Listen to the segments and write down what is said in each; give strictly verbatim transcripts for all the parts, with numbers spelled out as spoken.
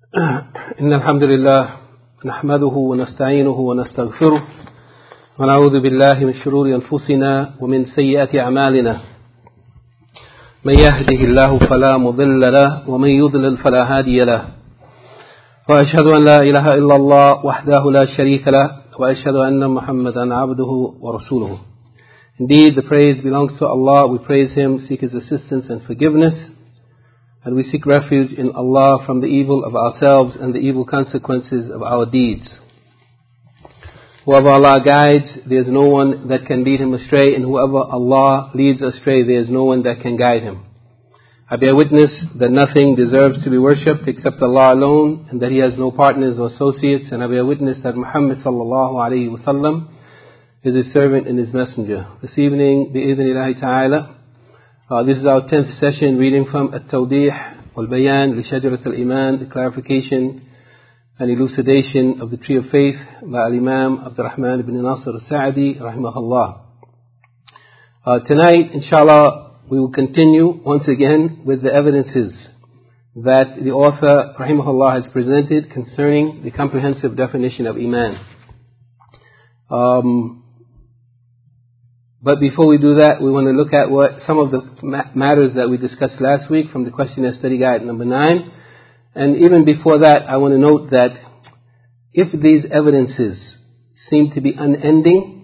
إن الحمد لله نحمده ونستعينه ونستغفره ونعوذ بالله من شرور أنفسنا ومن سيئات أعمالنا من يهده الله فلا مضل له ومن يضلل فلا هادي له وأشهد أن لا إله إلا الله وحده لا شريك له وأشهد أن محمدا عبده ورسوله. Indeed, the praise belongs to Allah. We praise Him, seek His assistance and forgiveness, and we seek refuge in Allah from the evil of ourselves and the evil consequences of our deeds. Whoever Allah guides, there is no one that can lead him astray, and whoever Allah leads astray, there is no one that can guide him. I bear witness that nothing deserves to be worshipped except Allah alone, and that He has no partners or associates, and I bear witness that Muhammad sallallahu alayhi wa sallam is His servant and His messenger. This evening, bi'idhnillahi ta'ala, uh, this is our tenth session reading from At-Tawdih wal-Bayan li Shajarat al-Iman, the clarification and elucidation of the Tree of Faith by Al-Imam Abdul Rahman ibn Nasir al-Sa'di rahimahullah. Uh, tonight, inshallah, we will continue once again with the evidences that the author rahimahullah has presented concerning the comprehensive definition of Iman. Um, But before we do that, we want to look at what some of the ma- matters that we discussed last week from the questionnaire study guide number nine. And even before that, I want to note that if these evidences seem to be unending,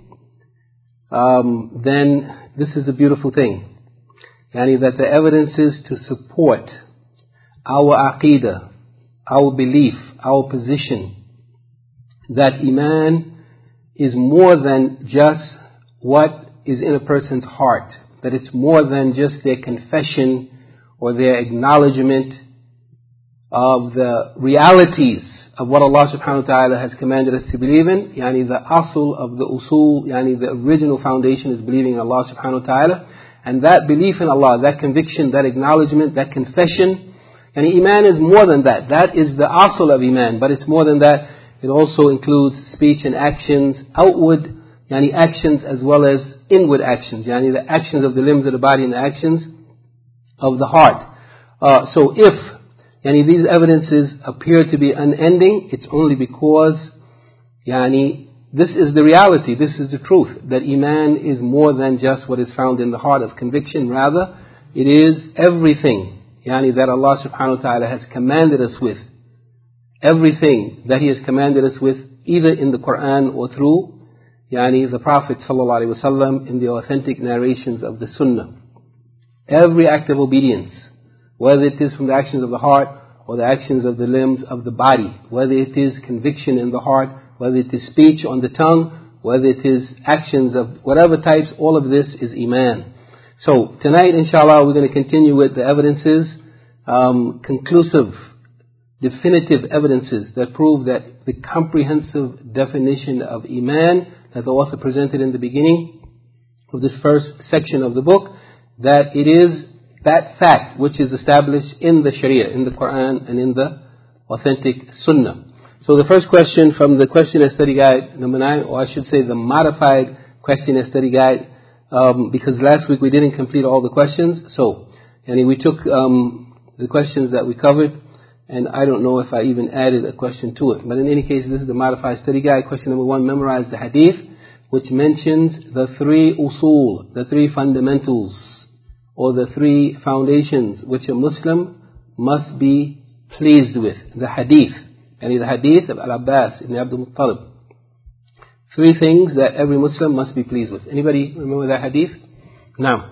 um, then this is a beautiful thing. Yani that the evidences to support our aqeedah, our belief, our position, that Iman is more than just what is in a person's heart, that it's more than just their confession or their acknowledgement of the realities of what Allah subhanahu wa ta'ala has commanded us to believe in. Yani the asl of the usul, yani the original foundation is believing in Allah subhanahu wa ta'ala. And that belief in Allah, that conviction, that acknowledgement, that confession, and Iman is more than that. That is the asl of Iman, but it's more than that. It also includes speech and actions, outward yani actions as well as inward actions, yani the actions of the limbs of the body and the actions of the heart. Uh, so if yani these evidences appear to be unending, it's only because yani this is the reality, this is the truth, that Iman is more than just what is found in the heart of conviction. Rather, it is everything yani that Allah subhanahu wa ta'ala has commanded us with. Everything that He has commanded us with, either in the Quran or through Yani the Prophet sallallahu alaihi wasallam in the authentic narrations of the Sunnah. Every act of obedience, whether it is from the actions of the heart or the actions of the limbs of the body, whether it is conviction in the heart, whether it is speech on the tongue, whether it is actions of whatever types, all of this is Iman. So tonight, inshallah, we're going to continue with the evidences, um, conclusive, definitive evidences that prove that the comprehensive definition of Iman that the author presented in the beginning of this first section of the book, that it is that fact which is established in the Sharia, in the Quran and in the authentic Sunnah. So the first question from the questionnaire study guide number nine, or I should say the modified questionnaire study guide, um, because last week we didn't complete all the questions. So, and we took um, the questions that we covered, and I don't know if I even added a question to it. But in any case, this is the modified study guide. Question number one, memorize the hadith, which mentions the three usul, the three fundamentals, or the three foundations, which a Muslim must be pleased with. The hadith, and the hadith of Al-Abbas ibn Abdul Muttalib. Three things that every Muslim must be pleased with. Anybody remember that hadith? Now.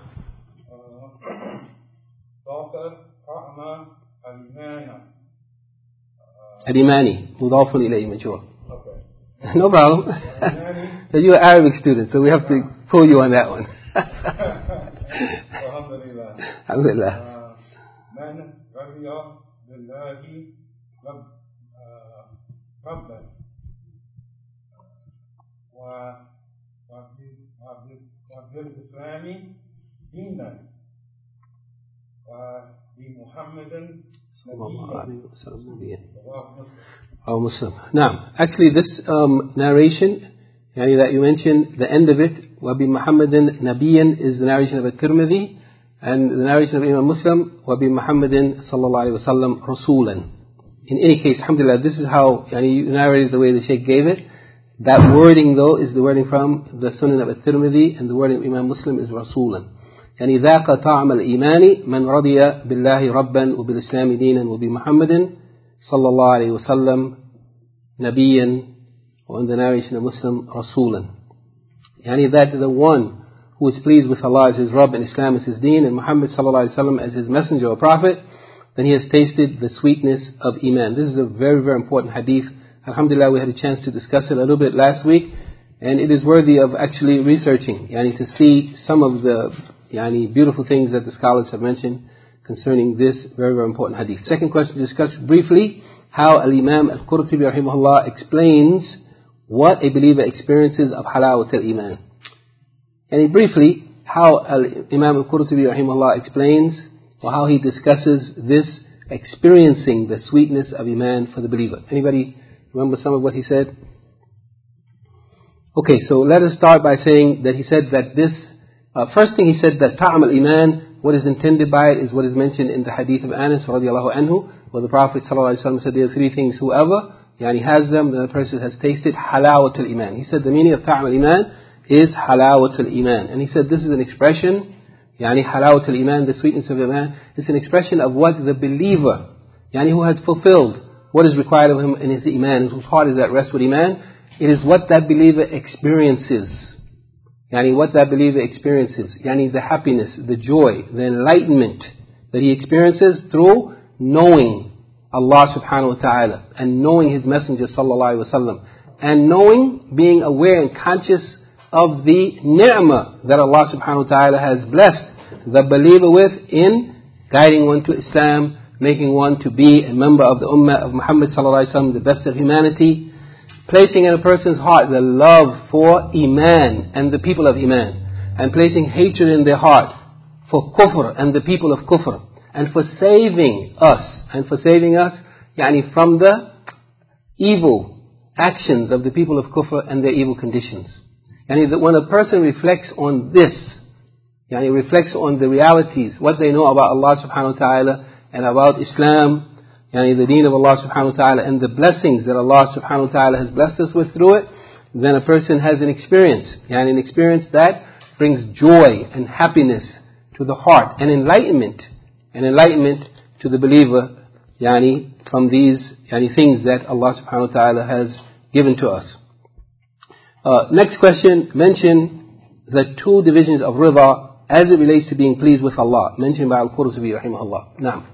Al-Imani, mudafun ilayhi majrur. Okay. No problem. So you're an Arabic student, so we have to pull you on that one. Alhamdulillah. Alhamdulillah. Man radiya billahi rabban wa bil islami dinan wa bi Muhammadan Oh, Muslim. Now, actually this um, narration yani that you mentioned, the end of it, وَبِ مُحَمَّدٍ نَبِيًّا, is the narration of At-Tirmidhi, and the narration of Imam Muslim, وَبِ مُحَمَّدٍ صلى الله عليه وسلم رسولا. in any case, alhamdulillah, this is how, yani you narrated the way the Shaykh gave it. That wording though is the wording from the Sunan of At-Tirmidhi, and the wording of Imam Muslim is Rasulan. يعني ذاق طعم الإيمان من رضي بالله ربا وبالإسلام دينا وبمحمد صلى الله عليه وسلم نبيا, or in the narration of Muslim, Rasulan. Yani that the one who is pleased with Allah as his Rabb and Islam as his deen and Muhammad sallallahu alaihi wasallam as his messenger or prophet, then he has tasted the sweetness of Iman. This is a very, very important hadith. Alhamdulillah, we had a chance to discuss it a little bit last week, and it is worthy of actually researching, yani to see some of the yani beautiful things that the scholars have mentioned concerning this very, very important hadith. Second question, to discuss briefly how Al-Imam Al-Qurtubi rahimahullah explains what a believer experiences of halawat al-Iman. And briefly, how Imam Al-Qurtubi rahimahullah explains, or how he discusses this experiencing the sweetness of Iman for the believer. Anybody remember some of what he said? Okay, so let us start by saying that he said that this, uh, first thing he said that ta'am al-Iman, what is intended by it is what is mentioned in the hadith of Anas radiallahu anhu, where the Prophet sallallahu alaihi wasallam said there are three things, whoever yani has them, then the person has tasted halawat al-Iman. He said the meaning of ta'am al-Iman is halawat al-Iman. And he said this is an expression, yani halawat al-Iman, the sweetness of Iman, it's an expression of what the believer, yani who has fulfilled what is required of him in his Iman, whose heart is at rest with Iman, it is what that believer experiences. Yani what that believer experiences, yani the happiness, the joy, the enlightenment that he experiences through knowing Allah subhanahu wa ta'ala and knowing His Messenger sallallahu alaihi wasallam, and knowing, being aware and conscious of the ni'mah that Allah subhanahu wa ta'ala has blessed the believer with in guiding one to Islam, making one to be a member of the ummah of Muhammad sallallahu alaihi wasallam, the best of humanity, placing in a person's heart the love for Iman and the people of Iman, and placing hatred in their heart for kufr and the people of kufr, and for saving us, and for saving us, yani from the evil actions of the people of kufr and their evil conditions. Yani that when a person reflects on this, yani reflects on the realities, what they know about Allah subhanahu wa ta'ala and about Islam, yani the deen of Allah subhanahu wa ta'ala, and the blessings that Allah subhanahu wa ta'ala has blessed us with through it, then a person has an experience, yani an experience that brings joy and happiness to the heart, and enlightenment, and enlightenment to the believer, yani from these yani things that Allah subhanahu wa ta'ala has given to us. Uh, next question, mention the two divisions of rida as it relates to being pleased with Allah, mentioned by Al-Qurtubi rahimahullah. Naam.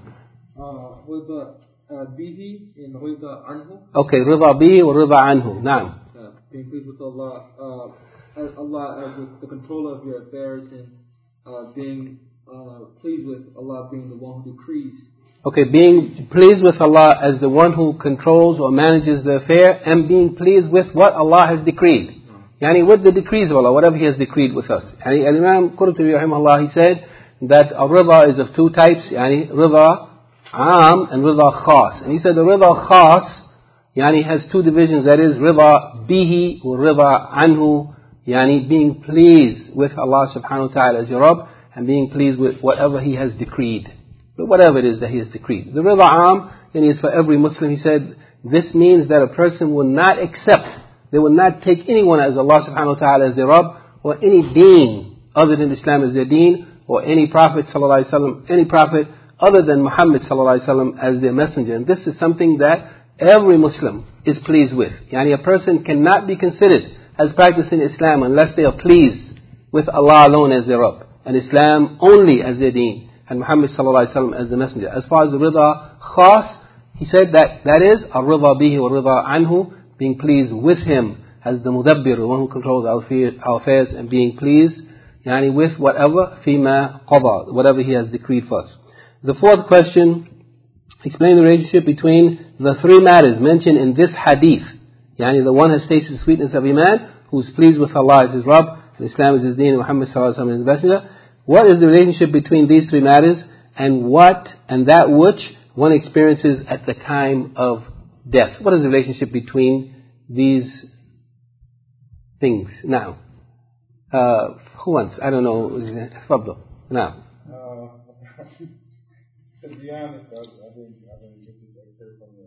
Rida bihi and rida anhu. Okay, rida bihi or rida anhu. Naam. Uh, being pleased with Allah, uh, as Allah as the, the controller of your affairs, and uh, being uh, pleased with Allah being the one who decrees. Okay, being pleased with Allah as the one who controls or manages the affair, and being pleased with what Allah has decreed. Yani with the decrees of Allah, whatever He has decreed with us. Yani Imam Qurtubi rahimahullah, he said that a rida is of two types, yani rida am and rida khas. And he said the rida khas, yani has two divisions, that is rida bihi or rida anhu, yani being pleased with Allah subhanahu wa ta'ala as your Rabb, and being pleased with whatever He has decreed. But whatever it is that He has decreed. The rida am, then is for every Muslim. He said this means that a person will not accept, they will not take anyone as Allah subhanahu wa ta'ala as their Rabb, or any deen other than Islam as their deen, or any Prophet sallallahu alaihi wasallam, any Prophet other than Muhammad sallallahu alaihi wasallam as their messenger. And this is something that every Muslim is pleased with. Yani a person cannot be considered as practicing Islam unless they are pleased with Allah alone as their Rabb, and Islam only as their deen, and Muhammad sallallahu alaihi wasallam as the messenger. As far as the rida khas, he said that that is a rida bihi or rida anhu, being pleased with Him as the mudabbir, the one who controls our affairs, and being pleased yani with whatever fima qada, whatever He has decreed for us. The fourth question, explain the relationship between the three matters mentioned in this hadith. Yani the one has tasted the sweetness of Iman, who is pleased with Allah as his Rabb, and Islam is his deen, and Muhammad sallallahu alaihi wasallam is his messenger. What is the relationship between these three matters, and what and that which one experiences at the time of death? What is the relationship between these things? Now, uh, who wants? I don't know. Fadl. Now. Uh, to be honest, I, I think I think this is like from the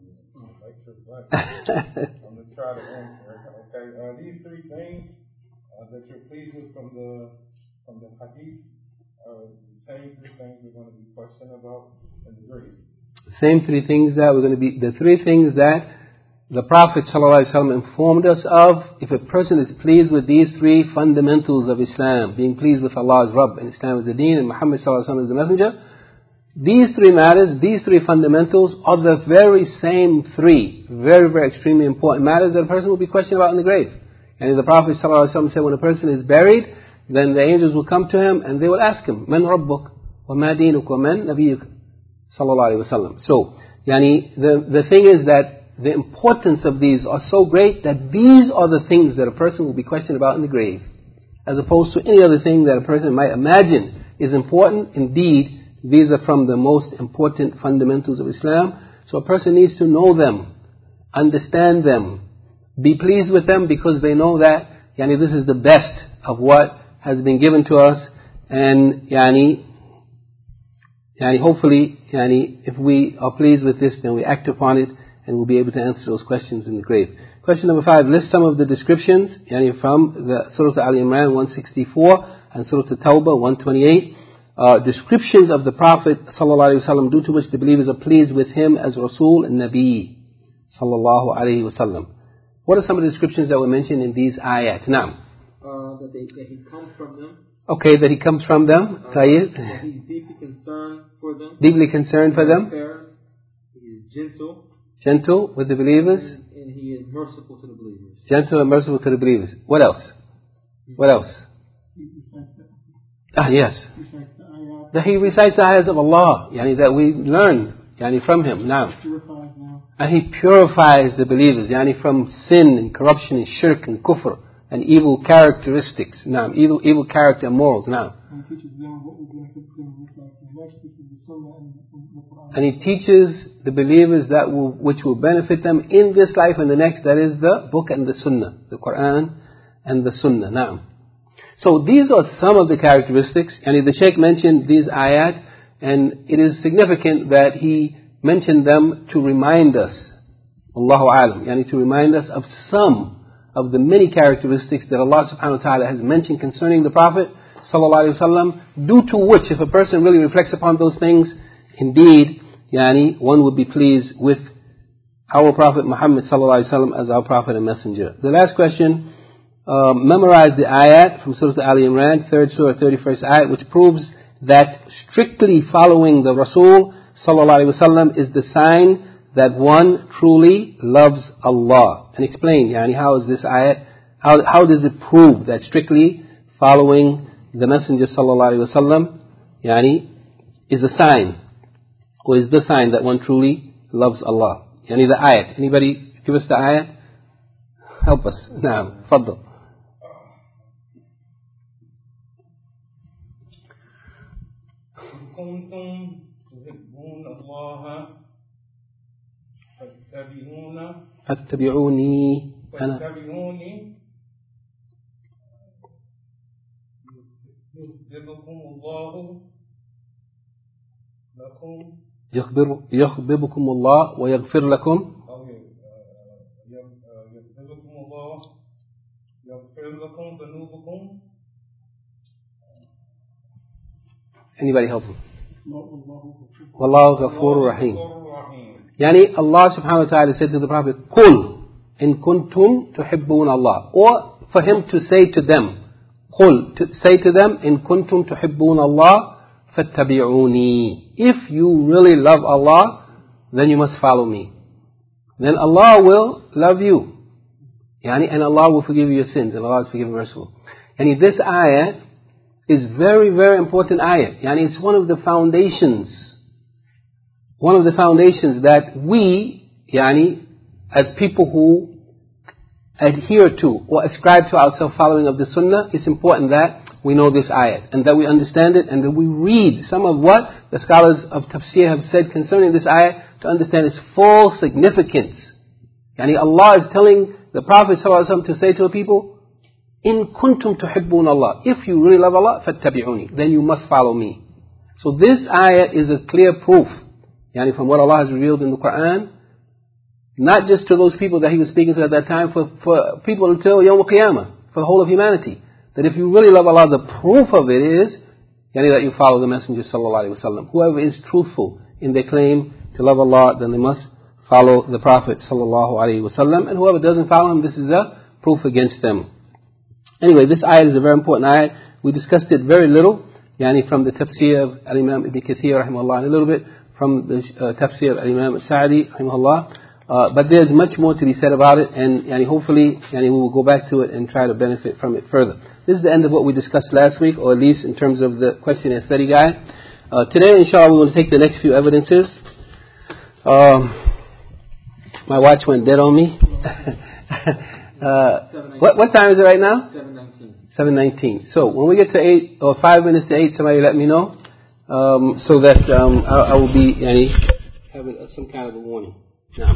lecture, but I'm going to try to answer it. Okay, uh, these three things uh, that you're pleased with from the from the hadith are the same three things we're going to be questioned about in the grave. Same three things that we're going to be, the three things that the Prophet ﷺ informed us of. If a person is pleased with these three fundamentals of Islam, being pleased with Allah as Rabb, and Islam as the Deen, and Muhammad ﷺ as the Messenger, these three matters, these three fundamentals are the very same three, very, very extremely important matters that a person will be questioned about in the grave. And the Prophet ﷺ said when a person is buried, then the angels will come to him and they will ask him, Man Rabbuk, wa ma dinuk, wa man nabiyuk, sallallahu alayhi wa sallam. So, yani, the, the thing is that the importance of these are so great that these are the things that a person will be questioned about in the grave, as opposed to any other thing that a person might imagine is important. Indeed, these are from the most important fundamentals of Islam. So a person needs to know them, understand them, be pleased with them, because they know that yani, this is the best of what has been given to us. And yani, yani, hopefully, yani, if we are pleased with this, then we act upon it, and we'll be able to answer those questions in the grave. Question number five, list some of the descriptions yani from the Surah Al-Imran one sixty-four and Surah At-Tawbah one twenty-eight. Uh, descriptions of the Prophet ﷺ due to which the believers are pleased with him as Rasul and Nabi sallallahu alayhi wa sallam. What are some of the descriptions that were mentioned in these ayat? Now, uh, that, they, that he comes from them. Okay, that he comes from them. Uh, that he's deeply concerned for them. Deeply concerned for them. Affairs. He is gentle. Gentle with the believers. And, and he is merciful to the believers. Gentle and merciful to the believers. What else? What else? Ah, yes. That he recites the ayahs of Allah, yani that we learn yani from him now. And he purifies the believers yani from sin and corruption and shirk and kufr and evil characteristics. Now, evil evil character and morals now. And he teaches the believers that will, which will benefit them in this life and the next. That is the book and the sunnah, the Quran and the sunnah. Now, so these are some of the characteristics. And the Shaykh mentioned these ayat, and it is significant that he mentioned them to remind us, Allahu Alam, yani to remind us of some of the many characteristics that Allah subhanahu wa ta'ala has mentioned concerning the Prophet sallallahu alayhi wa sallam, due to which, if a person really reflects upon those things, indeed, yani, one would be pleased with our Prophet Muhammad sallallahu alayhi wa sallam as our Prophet and Messenger. The last question, uh, memorize the ayat from Surah Al-Imran, third Surah, thirty-first ayat, which proves that strictly following the Rasul sallallahu alayhi wa sallam is the sign that one truly loves Allah. And explain, yani, how is this ayat, how, how does it prove that strictly following the Messenger sallallahu alayhi wa sallam, yani, is a sign, or is the sign that one truly loves Allah? Yani the ayat. Anybody give us the ayat? Help us. Naam, faddal. كنتم تحبون الله فاتبعونا فاتبعوني أنا فاتبعوني يحببكم الله لكم يخبر يخببكم الله ويغفر لكم. يحببكم الله يغفر لكم ذنوبكم. Anybody help him? Wallahu Ghafurur Rahim. Yani Allah subhanahu wa ta'ala said to the Prophet, Qul in kuntum tuhibbun Allah. Or for him to say to them, Qul, to say to them, in kuntum tuhibbun Allah, fattabi'uni. If you really love Allah, then you must follow me. Then Allah will love you. Yani, and Allah will forgive you your sins, and Allah is forgiving merciful. Yani this ayah is very, very important ayah. Yani it's one of the foundations, one of the foundations that we, yani, as people who adhere to or ascribe to ourselves following of the sunnah, it's important that we know this ayat and that we understand it and that we read some of what the scholars of tafsir have said concerning this ayat to understand its full significance. Yani Allah is telling the Prophet ﷺ to say to the people, in kuntum tuhibbun Allah, if you really love Allah, fattabi'uni, then you must follow me. So this ayat is a clear proof, yani from what Allah has revealed in the Quran, Not just to those people that he was speaking to at that time, for, for people until Yawm al-Qiyamah, for the whole of humanity. That if you really love Allah, the proof of it is yani that you follow the Messenger sallallahu alaihi wasallam. Whoever is truthful in their claim to love Allah, then they must follow the Prophet sallallahu alaihi wasallam. And whoever doesn't follow him, this is a proof against them. Anyway, this ayat is a very important ayat. We discussed it very little, yani from the tafsir of Al-Imam Ibn Kathir rahimahullah, and a little bit from the uh, tafsir of Al-Imam Al-Sa'di rahimahullah. Uh, but there's much more to be said about it, and yani, hopefully yani, we will go back to it and try to benefit from it further. This is the end of what we discussed last week, or at least in terms of the question and study guide. Uh, today, inshallah, we will take the next few evidences. Um, my watch went dead on me. uh, what, what time is it right now? seven nineteen. seven nineteen. So when we get to eight, or five minutes to eight, somebody let me know, um, so that um, I, I will be yani, having some kind of a warning. Now,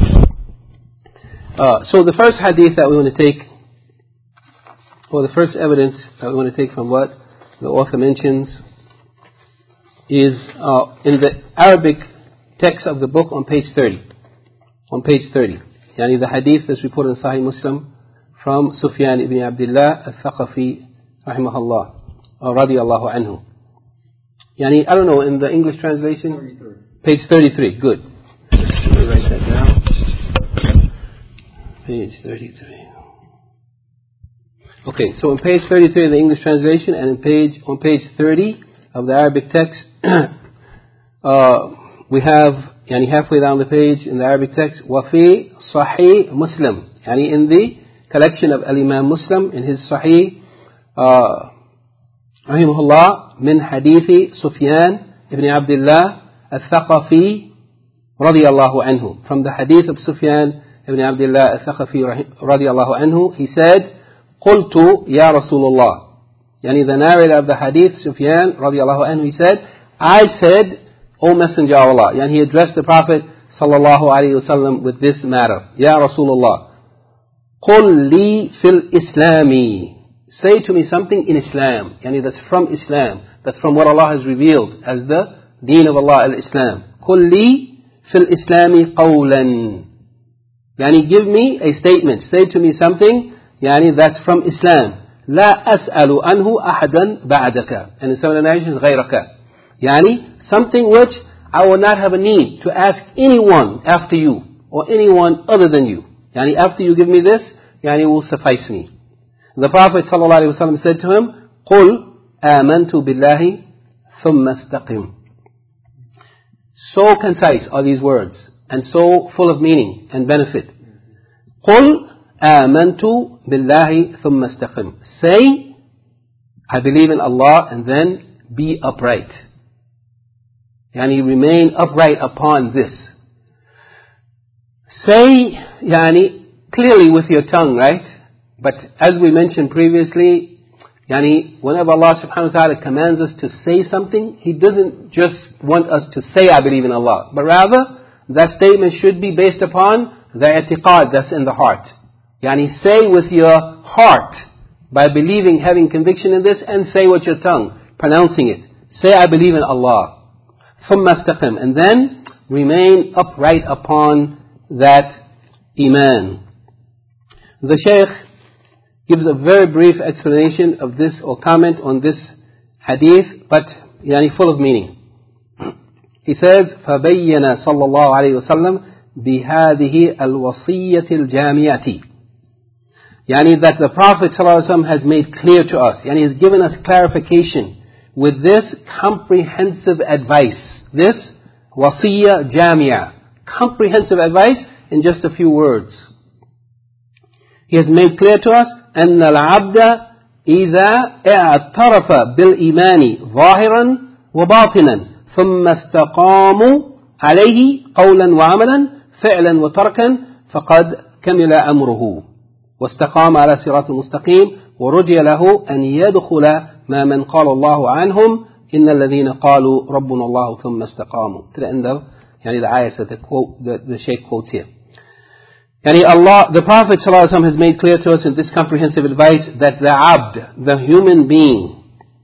uh, so the first hadith that we want to take, or the first evidence that we want to take from what the author mentions, is uh, in the Arabic text of the book on page thirty. On page thirty. Yani the hadith that's reported in Sahih Muslim from Sufyan ibn Abdullah al-Thaqafi, rahimahullah, or radiyallahu anhu. Yani, I don't know, in the English translation? thirty-three. Page thirty-three, good. Let me write that down. Page thirty-three. Okay, so on page thirty-three of the English translation, and in page on page thirty of the Arabic text, uh, we have, yani halfway down the page in the Arabic text, وَفِي صَحِيح Muslim, yani in the collection of Al-Imam Muslim, in his Sahih, uh, rahimahullah, min hadithi Sufyan ibn Abdullah al-Thaqafi, radiyallahu anhu. From the hadith of Sufyan ibn Abdullah al-Thaqafi, radiyallahu anhu, he said, قلت يا رسول الله. Yani the narrator of the hadith, Sufyan radiallahu anhu, he said, I said, O Messenger of Allah. Yani he addressed the Prophet sallallahu alayhi wasallam with this matter. Ya Rasulullah. قل لي في الإسلام. Say to me something in Islam. Yani that's from Islam. That's from what Allah has revealed as the deen of Allah, al-Islam. قل لي في الإسلام قولا. Yani give me a statement. Say to me something يعني that's from Islam. لا أسأل عنه أحدا بعدك. And in some of the narrations, غيرك. يعني something which I will not have a need to ask anyone after you, or anyone other than you. يعني after you give me this, يعني will suffice me. The Prophet ﷺ said to him, قل آمنت بالله ثم استقم. So concise are these words, and so full of meaning and benefit. قل آمنت بالله ثم استقم. Say, I believe in Allah, and then be upright. Yani remain upright upon this. Say, yani clearly with your tongue, right? But as we mentioned previously, yani whenever Allah subhanahu wa ta'ala commands us to say something, He doesn't just want us to say, I believe in Allah, but rather that statement should be based upon the i'tiqad that's in the heart. Yani say with your heart, by believing, having conviction in this, and say with your tongue, pronouncing it. Say, I believe in Allah. ثُمَّ اسْتَقِمْ. And then remain upright upon that iman. The Shaykh gives a very brief explanation of this, or comment on this hadith, but yani full of meaning. He says, فَبَيَّنَ صَلَّى اللَّهُ عَلَيْهِ وَسَلَّمْ بِهَذِهِ الْوَصِيَّةِ الْجَامِعَةِ. Yani that the Prophet ﷺ has made clear to us, yani has given us clarification with this comprehensive advice, this wasiyya jamia, comprehensive advice in just a few words. He has made clear to us, أن العبد إذا اعترف بالإيمان ظاهرا وباطنا ثم استقاموا عليه قولا وعملا فعلا وتركا فقد كمل أمره واستقام على صراط مستقيم ورجي له أن يدخل ما من قال الله عنهم إن الذين قالوا ربنا الله ثم استقاموا. To the end of يعني the ayahs that the, quote, the, the Shaykh quotes here. Yani Allah, the Prophet ﷺ has made clear to us in this comprehensive advice that the abd, the human being,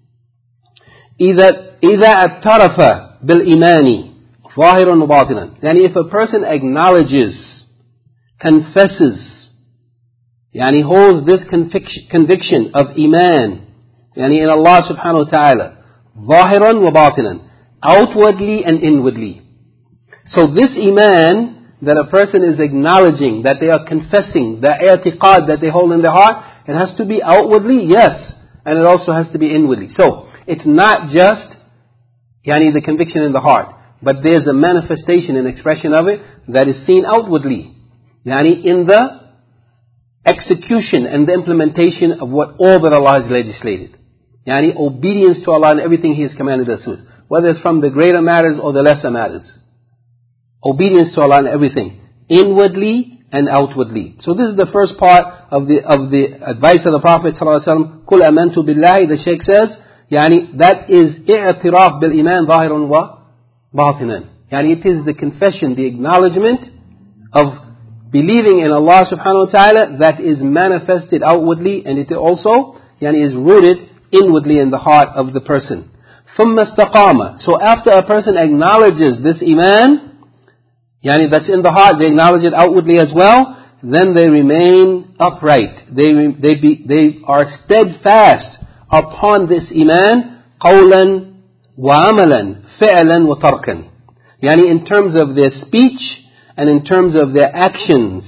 إذا إذا اعترف بالإيمان ظاهرا وباطنا. Yani if a person acknowledges confesses, yani holds this conviction, conviction of Iman, yani in Allah subhanahu wa ta'ala, ظاهرا وباطنا, outwardly and inwardly. So this Iman that a person is acknowledging, that they are confessing, the i'tiqad that they hold in their heart, it has to be outwardly, yes, and it also has to be inwardly. So it's not just yani the conviction in the heart, but there's a manifestation and expression of it that is seen outwardly, yani in the execution and the implementation of what all that Allah has legislated, yani obedience to Allah in everything He has commanded us with, whether it's from the greater matters or the lesser matters. Obedience to Allah in everything, inwardly and outwardly. So this is the first part of the of the advice of the Prophet ﷺ. Qul amantu billahi, the Shaykh says, yani that is i'tiraf bil iman zahirun wa batinan. Yani it is the confession, the acknowledgement of believing in Allah subhanahu wa ta'ala that is manifested outwardly, and it also yani is rooted inwardly in the heart of the person. ثُمَّ اسْتَقَامَ. So after a person acknowledges this iman, yani that's in the heart, they acknowledge it outwardly as well, then they remain upright. They they be, they are steadfast upon this iman, قولا وعملا, فعلا وتركا. Yani in terms of their speech and in terms of their actions,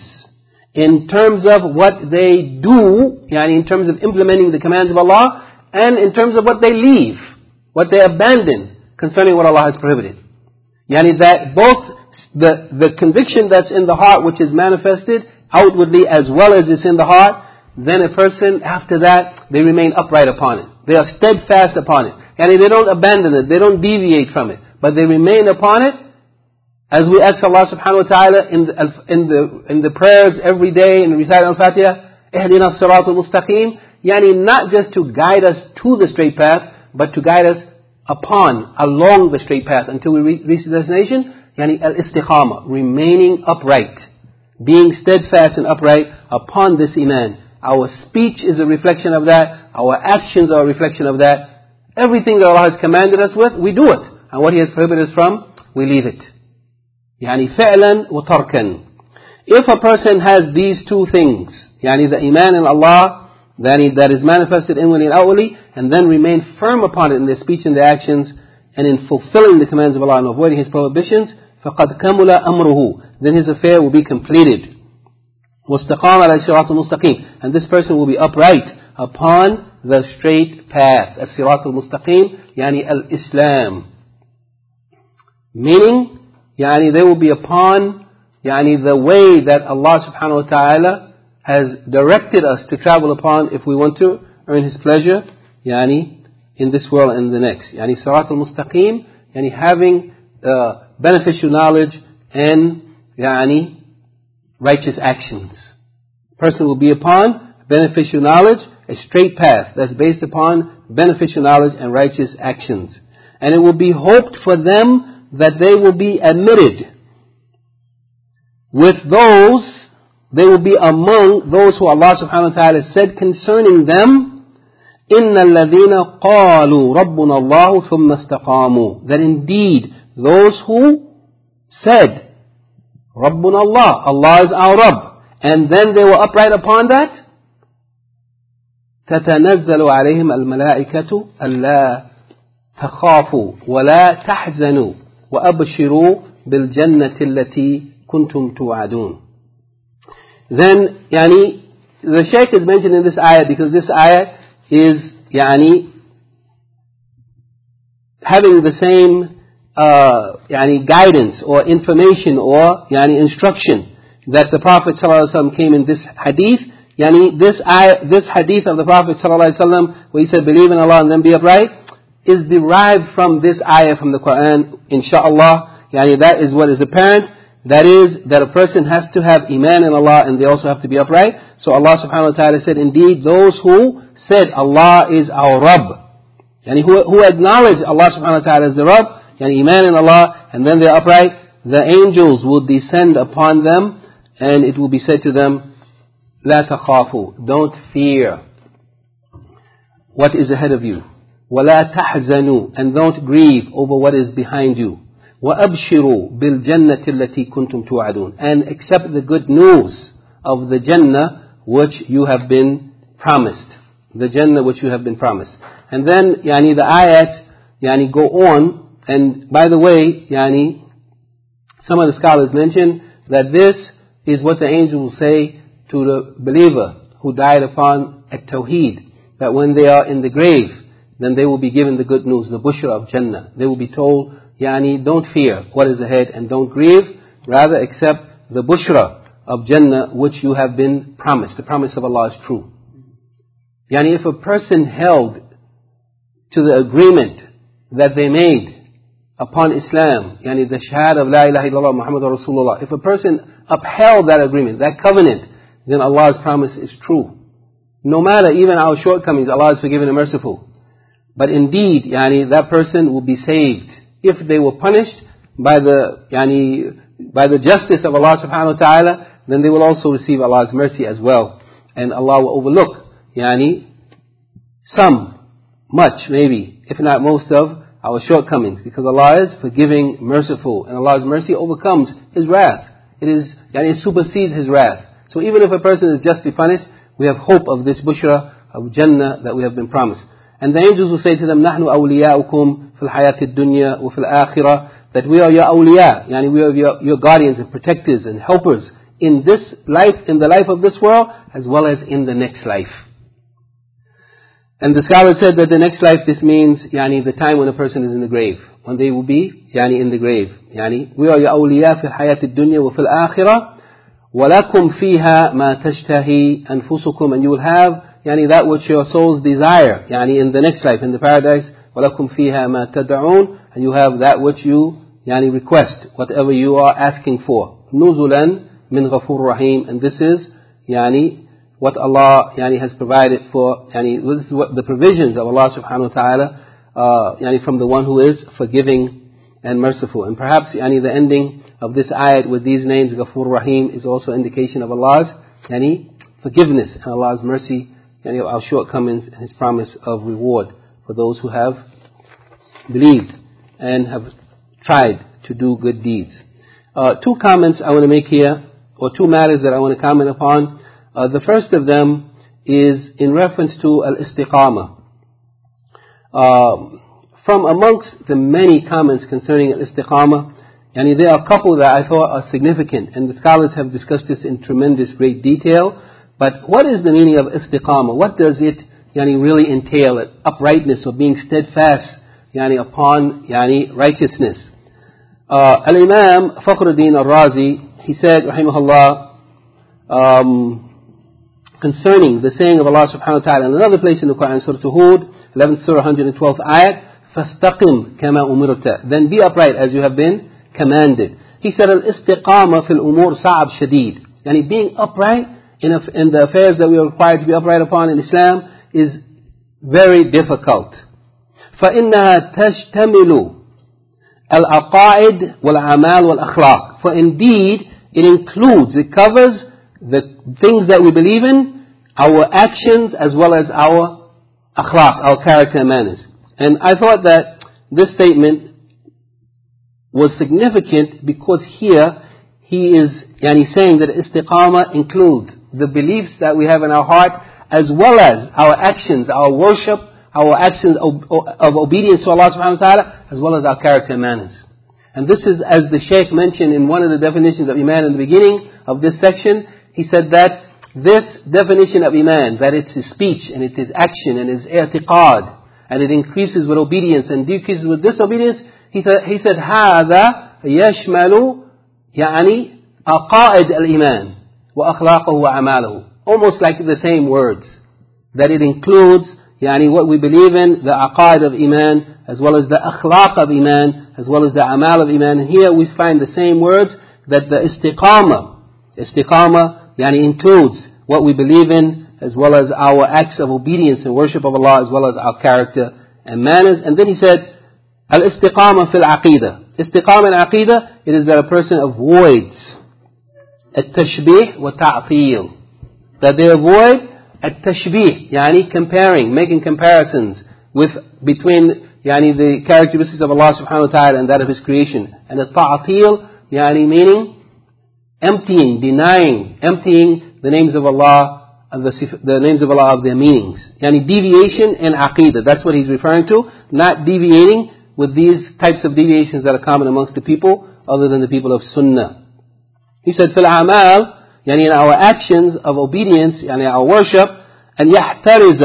in terms of what they do, yani in terms of implementing the commands of Allah, and in terms of what they leave, what they abandon concerning what Allah has prohibited. Yani that both the, the conviction that's in the heart, which is manifested outwardly as well as it's in the heart, then a person after that, they remain upright upon it. They are steadfast upon it. Yani they don't abandon it, they don't deviate from it, but they remain upon it. As we ask Allah subhanahu wa ta'ala in the, in the, in the prayers every day, in the recital al-Fatiha, اهدنا الصراط المستقيم, yani not just to guide us to the straight path, but to guide us upon, along the straight path until we reach the destination. Yani al-istiqama, remaining upright, being steadfast and upright upon this iman. Our speech is a reflection of that. Our actions are a reflection of that. Everything that Allah has commanded us with, we do it. And what He has prohibited us from, we leave it. Yani فعلا وتركا. If a person has these two things, yani the iman in Allah, that is manifested inwardly and outwardly, and then remain firm upon it in their speech and their actions, and in fulfilling the commands of Allah and avoiding His prohibitions, فَقَدْ كَمُلَ أَمْرُهُ, then his affair will be completed. وَاسْتَقَامَ عَلَى الصِّرَاطِ الْمُسْتَقِيمِ, and this person will be upright upon the straight path. الصِّرَاطِ الْمُسْتَقِيمِ, yani al-Islam. Meaning, yani they will be upon yani the way that Allah subhanahu wa ta'ala has directed us to travel upon if we want to earn His pleasure, yani in this world and the next. Yani Sirat al-Mustaqim, yani having uh, beneficial knowledge and yani righteous actions. Person will be upon beneficial knowledge, a straight path that's based upon beneficial knowledge and righteous actions. And it will be hoped for them that they will be admitted with those, they will be among those who Allah subhanahu wa ta'ala said concerning them, إِنَّ الَّذِينَ قَالُوا رَبُّنَا اللَّهُ ثُمَّ اسْتَقَامُوا, that indeed those who said رَبُّنَا اللَّهُ, Allah is our Rabb, and then they were upright upon that, تَتَنَزَّلُ عَلَيْهِمْ الْمَلَائِكَةُ أَلَّا تَخَافُوا وَلَا تَحْزَنُوا وَأَبْشِرُوا بِالْجَنَّةِ الَّتِي كُنْتُمْ تُوعَدُونَ. Then, yani, the Shaykh is mentioned in this ayah because this ayah is, yani, having the same, uh, yani, guidance or information or, yani, instruction that the Prophet ﷺ came in this hadith. Yani, this ayah, this hadith of the Prophet ﷺ, where he said, believe in Allah and then be upright, is derived from this ayah from the Quran, insha'Allah. Yani, that is what is apparent. That is, that a person has to have iman in Allah and they also have to be upright. So Allah subhanahu wa ta'ala said, indeed, those who said Allah is our Rabb, yani who, who acknowledge Allah subhanahu wa ta'ala as the Rabb, yani iman in Allah, and then they're upright, the angels will descend upon them and it will be said to them, لا تخافوا, don't fear what is ahead of you. ولا تحزنوا, and don't grieve over what is behind you. وَأَبْشِرُوا بِالْجَنَّةِ الَّتِي كُنْتُمْ تُوعَدُونَ, and accept the good news of the Jannah which you have been promised. The Jannah which you have been promised. And then, yani, the ayat, yani, go on, and by the way, yani, some of the scholars mention that this is what the angel will say to the believer who died upon at-Tawheed, that when they are in the grave, then they will be given the good news, the bushra of Jannah. They will be told, yani, don't fear what is ahead and don't grieve, rather accept the bushra of Jannah which you have been promised. The promise of Allah is true. Yani, if a person held to the agreement that they made upon Islam, yani the shahada of La ilaha illallah Muhammadur Rasulullah, if a person upheld that agreement, that covenant, then Allah's promise is true. No matter even our shortcomings, Allah is forgiving and merciful. But indeed, yani, that person will be saved. If they were punished by the, yani, by the justice of Allah subhanahu wa ta'ala, then they will also receive Allah's mercy as well. And Allah will overlook, yani, some, much maybe, if not most of our shortcomings. Because Allah is forgiving, merciful, and Allah's mercy overcomes His wrath. It is, yani, it supersedes His wrath. So even if a person is justly punished, we have hope of this bushra of Jannah that we have been promised. And the angels will say to them, نَحْنُ أَوْلِيَاؤُكُمْ فِي الْحَيَاةِ الدُّنْيَا وَفِي الْآخِرَةِ, that we are your awliya, yani we are your, your guardians and protectors and helpers in this life, in the life of this world, as well as in the next life. And the scholar said that the next life, this means, yani, the time when a person is in the grave. When they will be, yani, in the grave. Yani, we are your awliya fi al-hayat ad-dunya wa fi al-akhirah. وَلَكُمْ فِيهَا مَا تَشْتَهِي أَنفُسُكُمْ, and you will have, yani, that which your souls desire, yani, in the next life, in the paradise. وَلَكُمْ فِيهَا مَا تَدْعُونَ, and you have that which you, yani, request, whatever you are asking for. نُزُلًا مِنْ غَفُورٍ رَحِيمٍ, and this is, yani, what Allah, yani, has provided for, yani, this is what the provisions of Allah subhanahu wa ta'ala, uh, yani, from the one who is forgiving and merciful. And perhaps, yani, the ending of this ayat with these names, Ghafur Rahim, is also indication of Allah's, yani, forgiveness and Allah's mercy, yani, of our shortcomings and His promise of reward for those who have believed and have tried to do good deeds. Uh, two comments I want to make here, or two matters that I want to comment upon. Uh, the first of them is in reference to al-istiqamah. Uh, from amongst the many comments concerning al-istiqamah, and there are a couple that I thought are significant, and the scholars have discussed this in tremendous great detail. But what is the meaning of istiqamah? What does it, yani, really entail? Uprightness, or being steadfast, yani, upon, yani, righteousness. Uh, Al-Imam Fakhruddin Al-Razi, he said, rahimahullah, um, concerning the saying of Allah subhanahu wa ta'ala in another place in the Quran, Surah Hud, eleventh Surah, one hundred twelfth ayat, فَاسْتَقِمْ كَمَا أُمِرْتَ, then be upright as you have been commanded. He said, al-istiqama fil umur sa'ab shadid. Yani being upright in, a, in the affairs that we are required to be upright upon in Islam is very difficult. فَإِنَّهَا تَشْتَمِلُ الْعَقَائِدِ وَالْعَمَالِ وَالْأَخْلَاقِ. For indeed, it includes, it covers the things that we believe in, our actions, as well as our akhlaq, our character and manners. And I thought that this statement was significant because here he is, yani, saying that istiqamah includes the beliefs that we have in our heart, as well as our actions, our worship, our actions of, of obedience to Allah subhanahu wa ta'ala, as well as our character and manners. And this is, as the Shaykh mentioned in one of the definitions of Iman in the beginning of this section, he said that this definition of Iman, that it's his speech and it is action and his i'tiqad, and it increases with obedience and decreases with disobedience, he, th- he said, هذا يشمل يعني عقائد الإيمان وأخلاقه وأعماله. Almost like the same words. That it includes يعني what we believe in, the aqaid of Iman, as well as the akhlaq of Iman, as well as the amal of Iman. And here we find the same words, that the istiqamah, istiqamah يعني includes what we believe in, as well as our acts of obedience and worship of Allah, as well as our character and manners. And then he said, al-istiqamah fil aqidah. Istiqamah in aqidah, it is that a person avoids at-tashbih wa ta'til. That they avoid at-tashbih, yani comparing, making comparisons with, between يعني the characteristics of Allah subhanahu wa ta'ala and that of His creation. And the ta'atil, يعني meaning emptying, denying, emptying the names of Allah, and the, the names of Allah of their meanings. Yani deviation in aqidah, that's what he's referring to, not deviating with these types of deviations that are common amongst the people, other than the people of Sunnah. He said, فِي الْأَعْمَالِ, yani in our actions of obedience, yani our worship, أن يحترز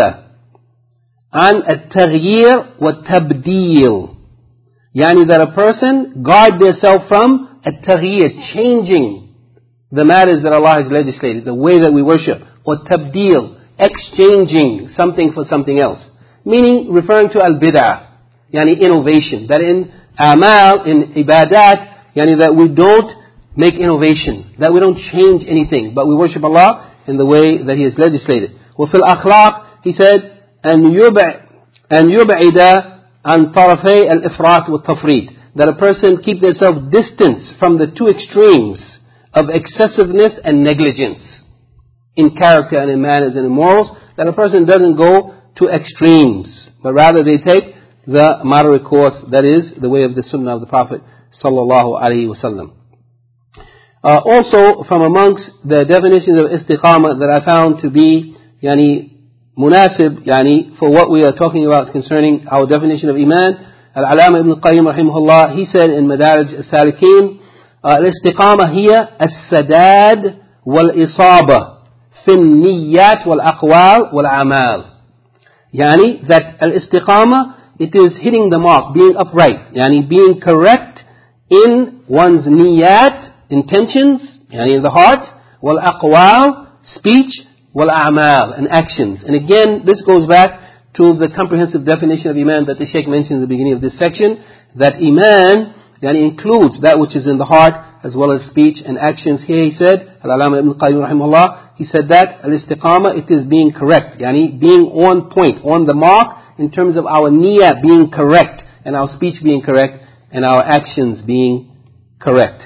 عن التغيير والتبديل. Yani that a person guard themselves from التغيير, changing the matters that Allah has legislated, the way that we worship, or tabdeel, exchanging something for something else. Meaning, referring to al-bid'ah, yani innovation. That in amal, in ibadat, yani that we don't make innovation, that we don't change anything, but we worship Allah in the way that He has legislated. وفي الأخلاق, he said, أن يبع أن يبعد عن طرفي الإفراط والتفريط. That a person keep themselves distance from the two extremes of excessiveness and negligence in character and in manners and in morals. That a person doesn't go to extremes, but rather they take the moderate course, that is the way of the Sunnah of the Prophet sallallahu alaihi wasallam. Uh, also, from amongst the definitions of istiqamah that I found to be yani munasib, yani for what we are talking about concerning our definition of iman, Al-Alama Ibn Qayyim rahimahullah, he said in Madarij al-Salikin, الاستقامة هي السداد والإصابة في النيات والأقوال والأعمال. Yani that al-istiqamah, it is hitting the mark, being upright, yani being correct in one's niyat, intentions, yani in the heart, wal-aqwal, speech, wal-a'mal, and actions. And again, this goes back to the comprehensive definition of iman that the Shaykh mentioned in the beginning of this section, that iman yani includes that which is in the heart as well as speech and actions. Here he said, Al-Alama Ibn Qayyim rahimahullah, he said that al-istiqamah, it is being correct, yani being on point, on the mark in terms of our niyyah being correct, and our speech being correct, and our actions being correct.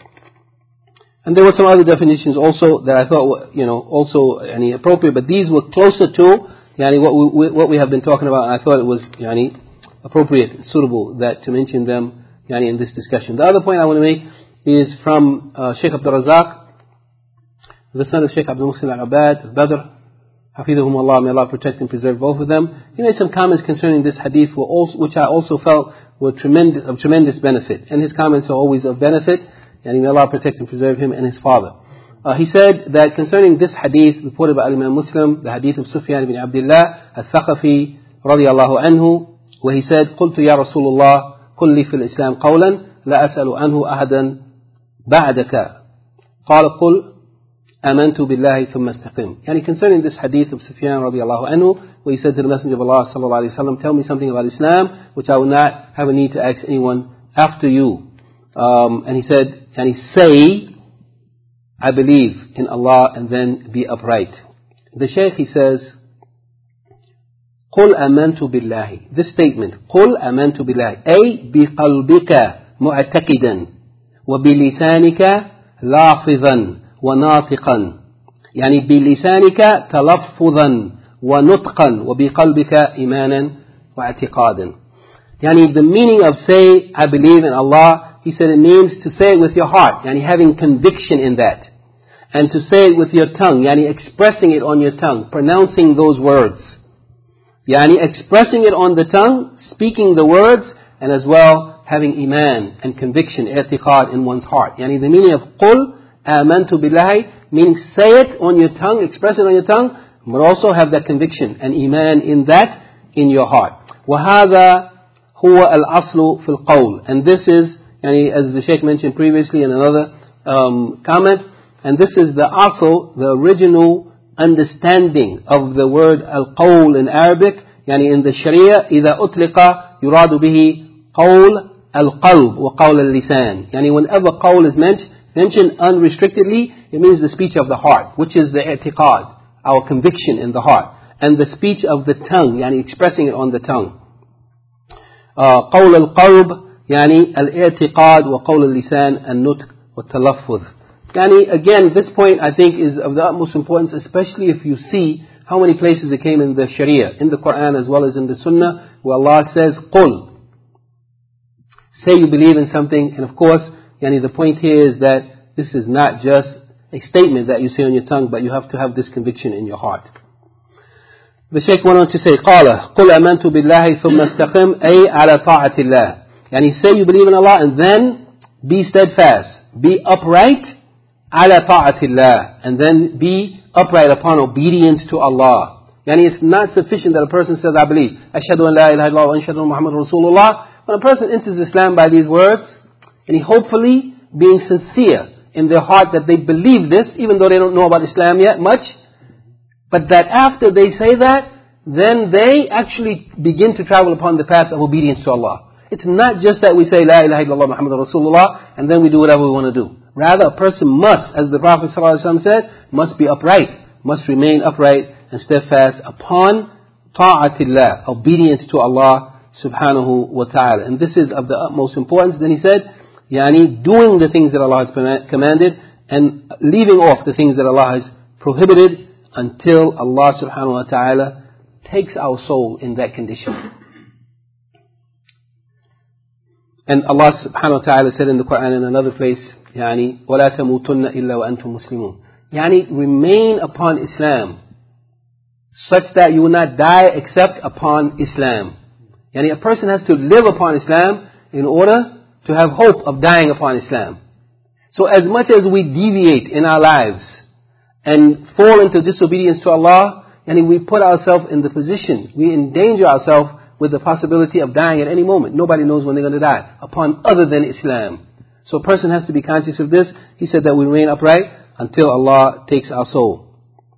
And there were some other definitions also that I thought were, you know, also yani, appropriate, but these were closer to yani, what we what we have been talking about, and I thought it was yani, appropriate, suitable that to mention them yani, in this discussion. The other point I want to make is from uh, Shaykh Abdul Razak, the son of Shaykh Abdul Muhsin al-Abad, al-Badr, Hafidhahum Allah, may Allah protect and preserve both of them. He made some comments concerning this hadith, which I also felt were tremendous, of tremendous benefit. And his comments are always of benefit, and may Allah protect and preserve him and his father. Uh, he said that concerning this hadith reported by Imam Muslim, the hadith of Sufyan ibn Abdullah al-Thaqafi radiyallahu anhu, where he said, قلت يا رسول الله قل لي في الإسلام قولا لا أسأل عنه أحدا بعدك قال قل آمنت بالله ثم استقم. Yani concerning this hadith of Sufyan radiyallahu anhu, where he said to the Messenger of Allah sallallahu alayhi wa sallam, tell me something about Islam which I will not have a need to ask anyone after you. Um, and he said, and he say, I believe in Allah, and then be upright. The Shaykh, he says, قل آمنت بالله. This statement, قل آمنت بالله, أي بقلبك معتقدا وبلسانك لافظا وناطقا. يعني بلسانك تلفظا ونطقا وبقلبك إيمانا واعتقادا. يعني the meaning of say, I believe in Allah, he said it means to say it with your heart, yani having conviction in that. And to say it with your tongue, yani expressing it on your tongue, pronouncing those words. Yani expressing it on the tongue, speaking the words, and as well having iman and conviction, i'tiqad in one's heart. Yani the meaning of qul amantu billahi, meaning say it on your tongue, express it on your tongue, but also have that conviction and iman in that in your heart. وَهَذَا هُوَ الْأَصْلُ فِي الْقَوْلِ. And this is, yani, as the Shaykh mentioned previously in another um, comment, and this is the asl, the original understanding of the word al-qawl in Arabic, yani in the Sharia, إذا أطلق يراد به قول القلب وقول اللسان. Yani whenever qawl is mentioned, mentioned unrestrictedly, it means the speech of the heart, which is the i'tiqad, our conviction in the heart, and the speech of the tongue, yani expressing it on the tongue. قول القلب يعني الاعتقاد وقول اللسان النطق والتلفظ. Yani again, this point I think is of the utmost importance, especially if you see how many places it came in the Sharia, in the Quran as well as in the Sunnah, where Allah says, قُل. Say you believe in something, and of course, yani the point here is that this is not just a statement that you say on your tongue, but you have to have this conviction in your heart. The Shaykh went on to say, قال قُلْ أَمَنْتُ بِاللَّهِ ثُمَّ اسْتَقِمْ أي على طاعة الله. Yani say you believe in Allah and then be steadfast, be upright, على طاعة الله, and then be upright upon obedience to Allah. Yani it's not sufficient that a person says, I believe, أشهد أن لا إله إلا الله وأشهد أن محمد رسول الله. When a person enters Islam by these words, and he hopefully being sincere in their heart that they believe this, even though they don't know about Islam yet much, but that after they say that, then they actually begin to travel upon the path of obedience to Allah. It's not just that we say, La ilaha illallah Muhammad Rasulullah, and then we do whatever we want to do. Rather, a person must, as the Prophet ﷺ said, must be upright, must remain upright and steadfast upon ta'atillah, obedience to Allah subhanahu wa ta'ala. And this is of the utmost importance. Then he said, yani doing the things that Allah has commanded and leaving off the things that Allah has prohibited, until Allah subhanahu wa ta'ala takes our soul in that condition. And Allah subhanahu wa ta'ala said in the Quran in another place, يعني وَلَا تَمُوتُنَّ إِلَّا وَأَنْتُمْ مُسْلِمُونَ. Yani remain upon Islam, such that you will not die except upon Islam. Yani a person has to live upon Islam in order to have hope of dying upon Islam. So as much as we deviate in our lives and fall into disobedience to Allah, and we put ourselves in the position, we endanger ourselves with the possibility of dying at any moment. Nobody knows when they're going to die upon other than Islam. So a person has to be conscious of this. He said that we remain upright until Allah takes our soul.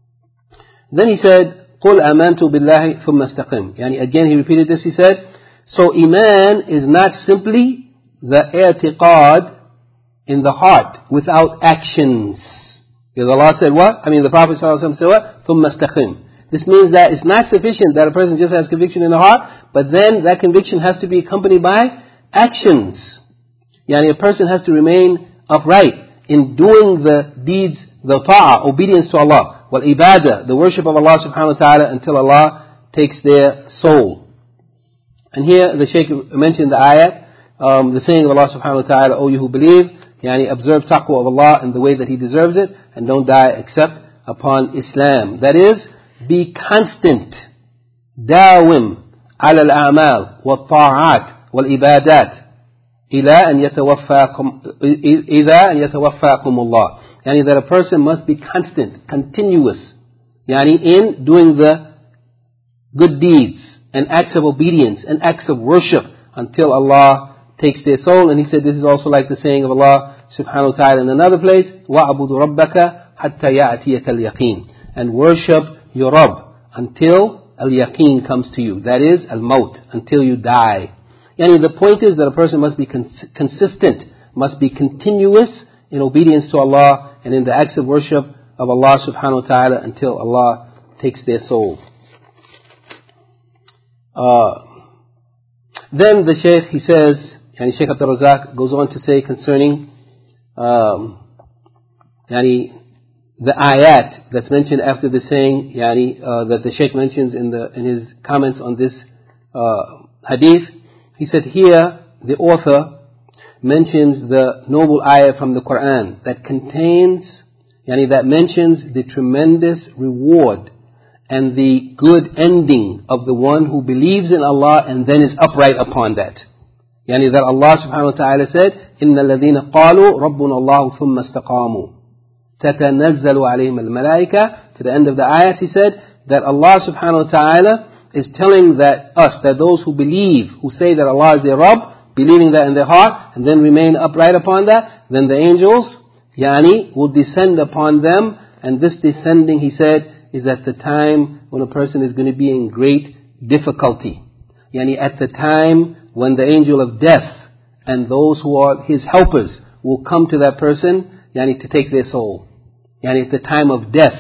Then he said, قُلْ آمَنْتُ بِاللَّهِ ثُمَّ اسْتَقِمْ. Yani again he repeated this, he said, so Iman is not simply the i'tiqad in the heart without actions. Because Allah said what? I mean the Prophet ﷺ said what? ثُمَّ اسْتَقِمْ. This means that it's not sufficient that a person just has conviction in the heart, but then that conviction has to be accompanied by actions. Yani a person has to remain upright in doing the deeds, the ta'ah, obedience to Allah, wal ibadah, the worship of Allah subhanahu wa ta'ala, until Allah takes their soul. And here the Shaykh mentioned the ayat, um, the saying of Allah subhanahu wa ta'ala, O you who believe, yani observe taqwa of Allah in the way that He deserves it, and don't die except upon Islam. That is, be constant, dawim, ala al-a'mal, wal-ta'at, wal-ibadat, ila an yatawaffakum, idha an yatawaffakum Allah. Yani that a person must be constant, continuous, yani in doing the good deeds, and acts of obedience, and acts of worship, until Allah takes their soul. And he said this is also like the saying of Allah subhanahu wa ta'ala in another place, وَعَبُدُ رَبَّكَ حَتَّى يَأْتِيَكَ الْيَقِينَ. And worship your Rabb until al-yaqeen comes to you. That is, al-maut, until you die. Yani the point is that a person must be cons- consistent, must be continuous in obedience to Allah and in the acts of worship of Allah subhanahu wa ta'ala until Allah takes their soul. Uh, then the Shaykh, he says, yani Shaykh Abdul Razak goes on to say concerning um, yani the ayat that's mentioned after the saying, yani uh, that the Shaykh mentions in the in his comments on this uh, hadith. He said here the author mentions the noble ayah from the Quran that contains, yani that mentions the tremendous reward and the good ending of the one who believes in Allah and then is upright upon that. Yani that Allah subhanahu wa ta'ala said, إِنَّ الَّذِينَ قَالُوا رَبُّنَا اللَّهُ ثُمَّ اسْتَقَامُوا تَتَنَزَّلُ عَلَيْهِمَ الْمَلَائِكَةُ. To the end of the ayat he said that Allah subhanahu wa ta'ala is telling that us, that those who believe, who say that Allah is their Rabb, believing that in their heart, and then remain upright upon that, then the angels, yani, will descend upon them. And this descending, he said, is at the time when a person is going to be in great difficulty. Yani at the time when the angel of death and those who are his helpers will come to that person, yani to take their soul. Yani at the time of death.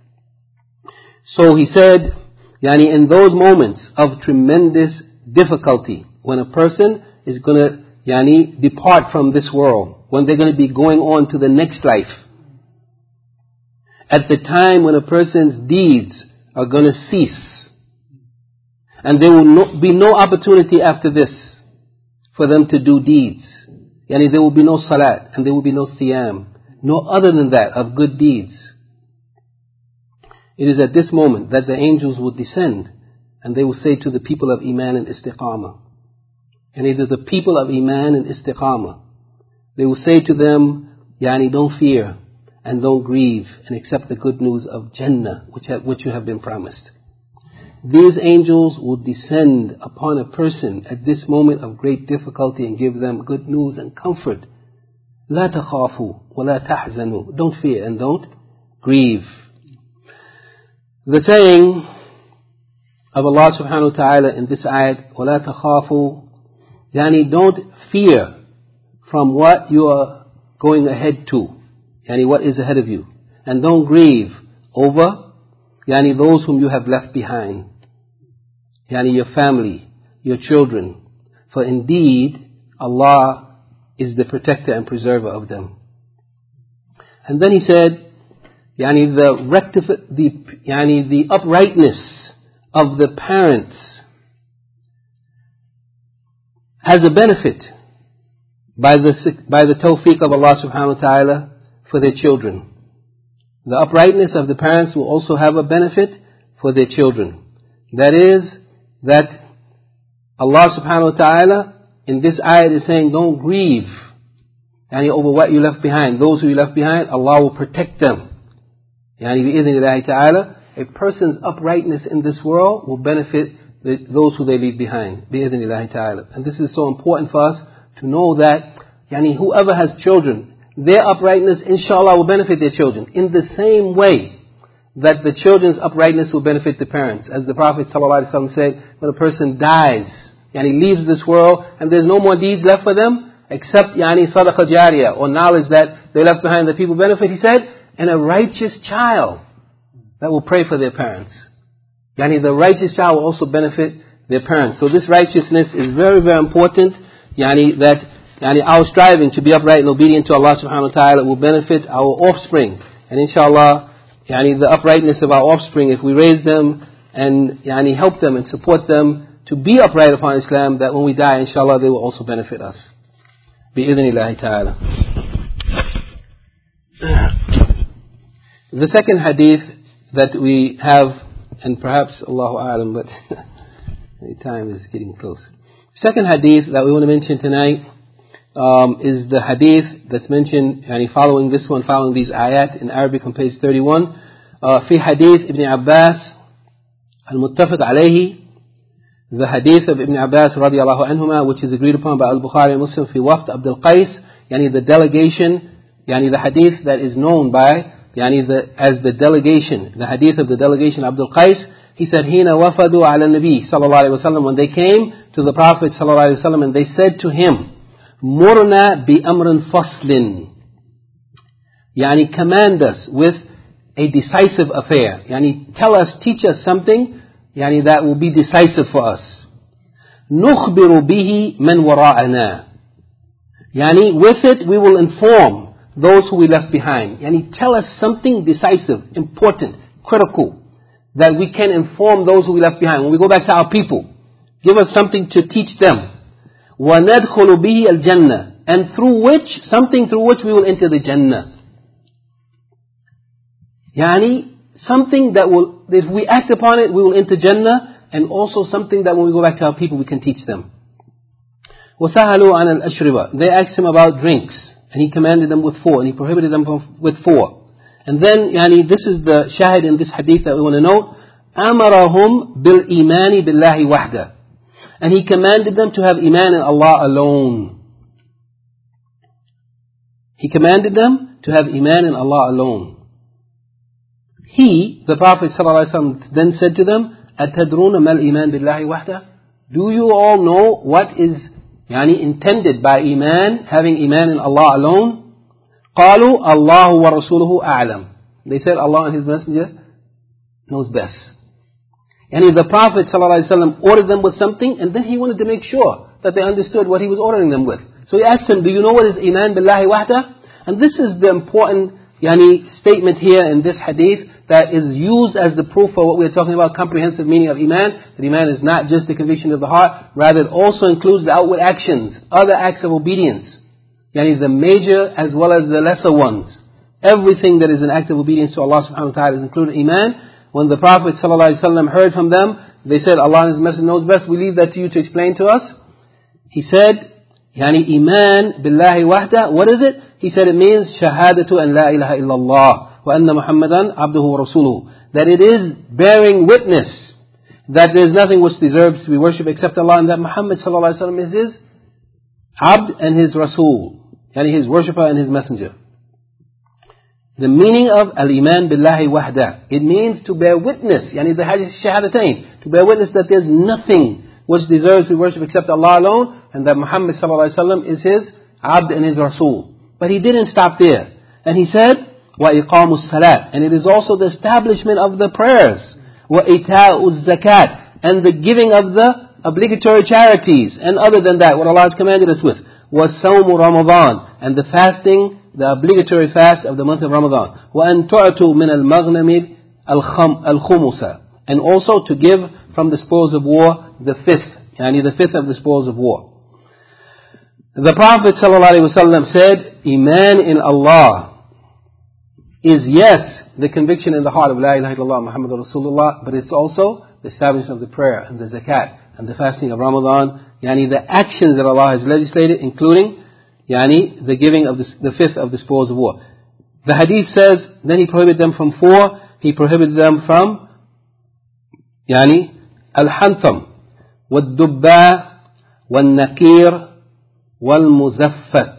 So he said, yani in those moments of tremendous difficulty, when a person is going to yani depart from this world, when they're going to be going on to the next life, at the time when a person's deeds are going to cease. And there will no, be no opportunity after this for them to do deeds. Yani there will be no salat, and there will be no siyam. No other than that, of good deeds. It is at this moment that the angels will descend, and they will say to the people of Iman and Istiqamah. And it is the people of Iman and Istiqamah. They will say to them, Yani, don't fear, and don't grieve, and accept the good news of Jannah, which, have, which you have been promised. These angels will descend upon a person at this moment of great difficulty and give them good news and comfort. لا تخافوا ولا تحزنوا. Don't fear and don't grieve. The saying of Allah subhanahu wa ta'ala in this ayat, وَلَا تَخَافُوا, yani don't fear from what you are going ahead to, yani what is ahead of you. And don't grieve over, yani those whom you have left behind, yani your family, your children. For indeed, Allah is the protector and preserver of them. And then he said, Yani the rectif- the yani the uprightness of the parents has a benefit by the by the tawfiq of Allah subhanahu wa ta'ala for their children. The uprightness of the parents will also have a benefit for their children. That is, that Allah subhanahu wa ta'ala in this ayat is saying, don't grieve yani over what you left behind. Those who you left behind, Allah will protect them. Yani bi'idhnillahi ta'ala, a person's uprightness in this world will benefit the, those who they leave behind. Bi'idhnillahi ta'ala. And this is so important for us to know that yani whoever has children, their uprightness inshallah will benefit their children. In the same way that the children's uprightness will benefit the parents. As the Prophet ﷺ said, when a person dies, yani leaves this world and there's no more deeds left for them except yani sadaqah jariyah, or knowledge that they left behind that people benefit, he said, and a righteous child that will pray for their parents. Yani the righteous child will also benefit their parents. So this righteousness is very, very important. Yani that yani our striving to be upright and obedient to Allah subhanahu wa ta'ala will benefit our offspring. And inshallah, yani the uprightness of our offspring, if we raise them and yani help them and support them to be upright upon Islam, that when we die, inshallah, they will also benefit us. Bi-idhnillahi ta'ala. The second hadith that we have, and perhaps Allahu A'lam, but the time is getting close. Second hadith that we want to mention tonight um, is the hadith that's mentioned, yani following this one, following these ayat in Arabic on page thirty-one. في حديث Ibn Abbas المتفق عليه, the hadith of Ibn Abbas رضي الله عنهما, which is agreed upon by Al-Bukhari and Muslim, في وفد عبد القيس, yani the delegation, yani the hadith that is known by Yani the, as the delegation, the hadith of the delegation Abdul Qais, he said, Hina wafadu ala nabi sallallahu alayhi wa sallam, when they came to the Prophet sallallahu alayhi wa sallam, and they said to him, Murna bi amrin faslin. Yani command us with a decisive affair. Yani tell us, teach us something, yani that will be decisive for us. Nukhbiru bihi man wara'ana. Yani with it we will inform those who we left behind. Yani tell us something decisive, important, critical, that we can inform those who we left behind. When we go back to our people, give us something to teach them. وَنَدْخُلُ بِهِ الْجَنَّةِ, and through which, something through which we will enter the Jannah. Yani something that will, if we act upon it, we will enter Jannah, and also something that when we go back to our people, we can teach them. وَسَهَلُوا عَنَ الْأَشْرِبَةِ, they asked him about drinks. And he commanded them with four, and he prohibited them with four. And then, yani, this is the shahid in this hadith that we want to note. أَمَرَهُمْ بِالْإِيمَانِ بِاللَّهِ وَحْدَهِ, and he commanded them to have iman in Allah alone. He commanded them to have iman in Allah alone. He, the Prophet ﷺ, then said to them, أَتَدْرُونَ مَا الْإِيمَانِ بِاللَّهِ وَحْدَهِ, do you all know what is yani intended by iman, having iman in Allah alone? قالوا الله ورسوله أعلم. They said Allah and His Messenger knows best. Yani the Prophet ﷺ ordered them with something, and then he wanted to make sure that they understood what he was ordering them with. So he asked them, do you know what is iman billahi wahda? And this is the important yani, statement here in this hadith that is used as the proof for what we're talking about, comprehensive meaning of Iman. That Iman is not just the conviction of the heart, rather it also includes the outward actions, other acts of obedience. Yani the major as well as the lesser ones. Everything that is an act of obedience to Allah subhanahu wa ta'ala is included in Iman. When the Prophet ﷺ heard from them, they said, Allah and His Messenger knows best, we leave that to you to explain to us. He said, Yani Iman billahi wahda, what is it? He said it means shahadatu an la ilaha illallah wa anna Muhammadan abduhu wa rasuluhu. That it is bearing witness that there is nothing which deserves to be worshipped except Allah, and that Muhammad sallallahu alaihi wasallam is His abd and His rasul, yani His worshipper and His messenger. The meaning of al-iman billahi wahda, it means to bear witness, yani the hadith shahadatain, to bear witness that there is nothing which deserves to be worshipped except Allah alone, and that Muhammad sallallahu alaihi wasallam is His abd and His rasul. But he didn't stop there. And he said, وَإِقَامُ الصَّلَاةِ, and it is also the establishment of the prayers. وَإِتَاءُ الزَّكَاةِ, and the giving of the obligatory charities. And other than that, what Allah has commanded us with. وَالصَّوْمُ رَمَضَانِ, and the fasting, the obligatory fast of the month of Ramadan. وَأَن تُعْتُوا مِنَ الْمَغْنَمِ الْخُمُسَ, and also to give from the spoils of war the fifth, yani the fifth of the spoils of war. The Prophet ﷺ said, Iman in Allah is yes, the conviction in the heart of La ilaha illallah Muhammadur Rasulullah, but it's also the establishment of the prayer and the zakat and the fasting of Ramadan, yani the actions that Allah has legislated, including yani the giving of the, the fifth of the spoils of war. The hadith says, then He prohibited them from four. He prohibited them from yani al-hantam, wal-dubba, wal-nakir, wal-muzaffat.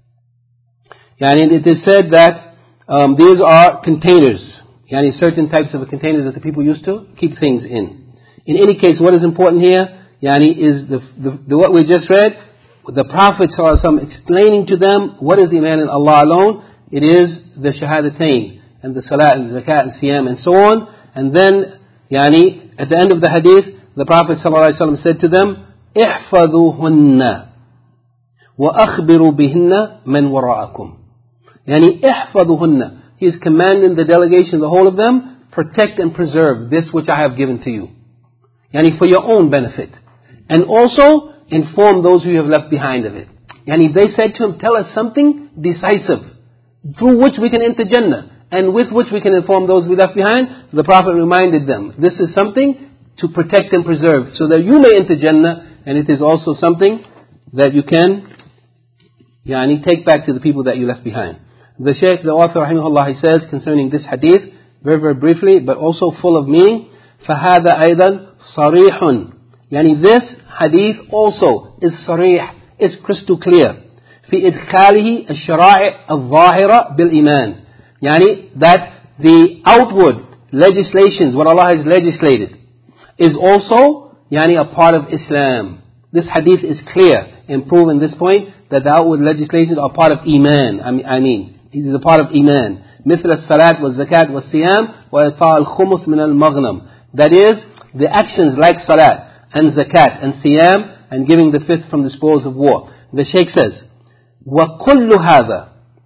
Yani it is said that um, these are containers, yani certain types of containers that the people used to keep things in. In any case, what is important here, yani is the, the, the what we just read, the Prophet ﷺ explaining to them what is Iman in Allah alone. It is the shahadatain and the salat and the zakat and siyam and so on. And then, yani at the end of the hadith, the Prophet ﷺ said to them, احفظوهن وَأَخْبِرُوا بِهِنَّ مَنْ وَرَاءَكُمْ. Yani احفظوهن. He is commanding the delegation, the whole of them, protect and preserve this which I have given to you. Yani for your own benefit. And also inform those who you have left behind of it. Yani they said to him, tell us something decisive, through which we can enter Jannah, and with which we can inform those we left behind. The Prophet reminded them, this is something to protect and preserve, so that you may enter Jannah, and it is also something that you can Yani take back to the people that you left behind. The Shaykh, the author, rahimahullah, he says concerning this hadith, very very briefly, but also full of meaning, فَهَذَا أَيْضًا صَرِيحٌ. Yani this hadith also is sarih, is crystal clear. فِي إِدْخَالِهِ الشَّرَائِعِ الظَّاهِرَةِ بِالْإِيمَانِ. Yani that the outward legislations, what Allah has legislated, is also yani a part of Islam. This hadith is clear in proving this point, that the outward legislations are part of Iman. I mean, I mean, it is a part of Iman. مثل الصلاة والزكاة والصيام وإعطاء الخمس من المغنم. That is, the actions like salat and zakat and siyam and giving the fifth from the spoils of war. The Shaykh says, وَكُلُّ هَذَا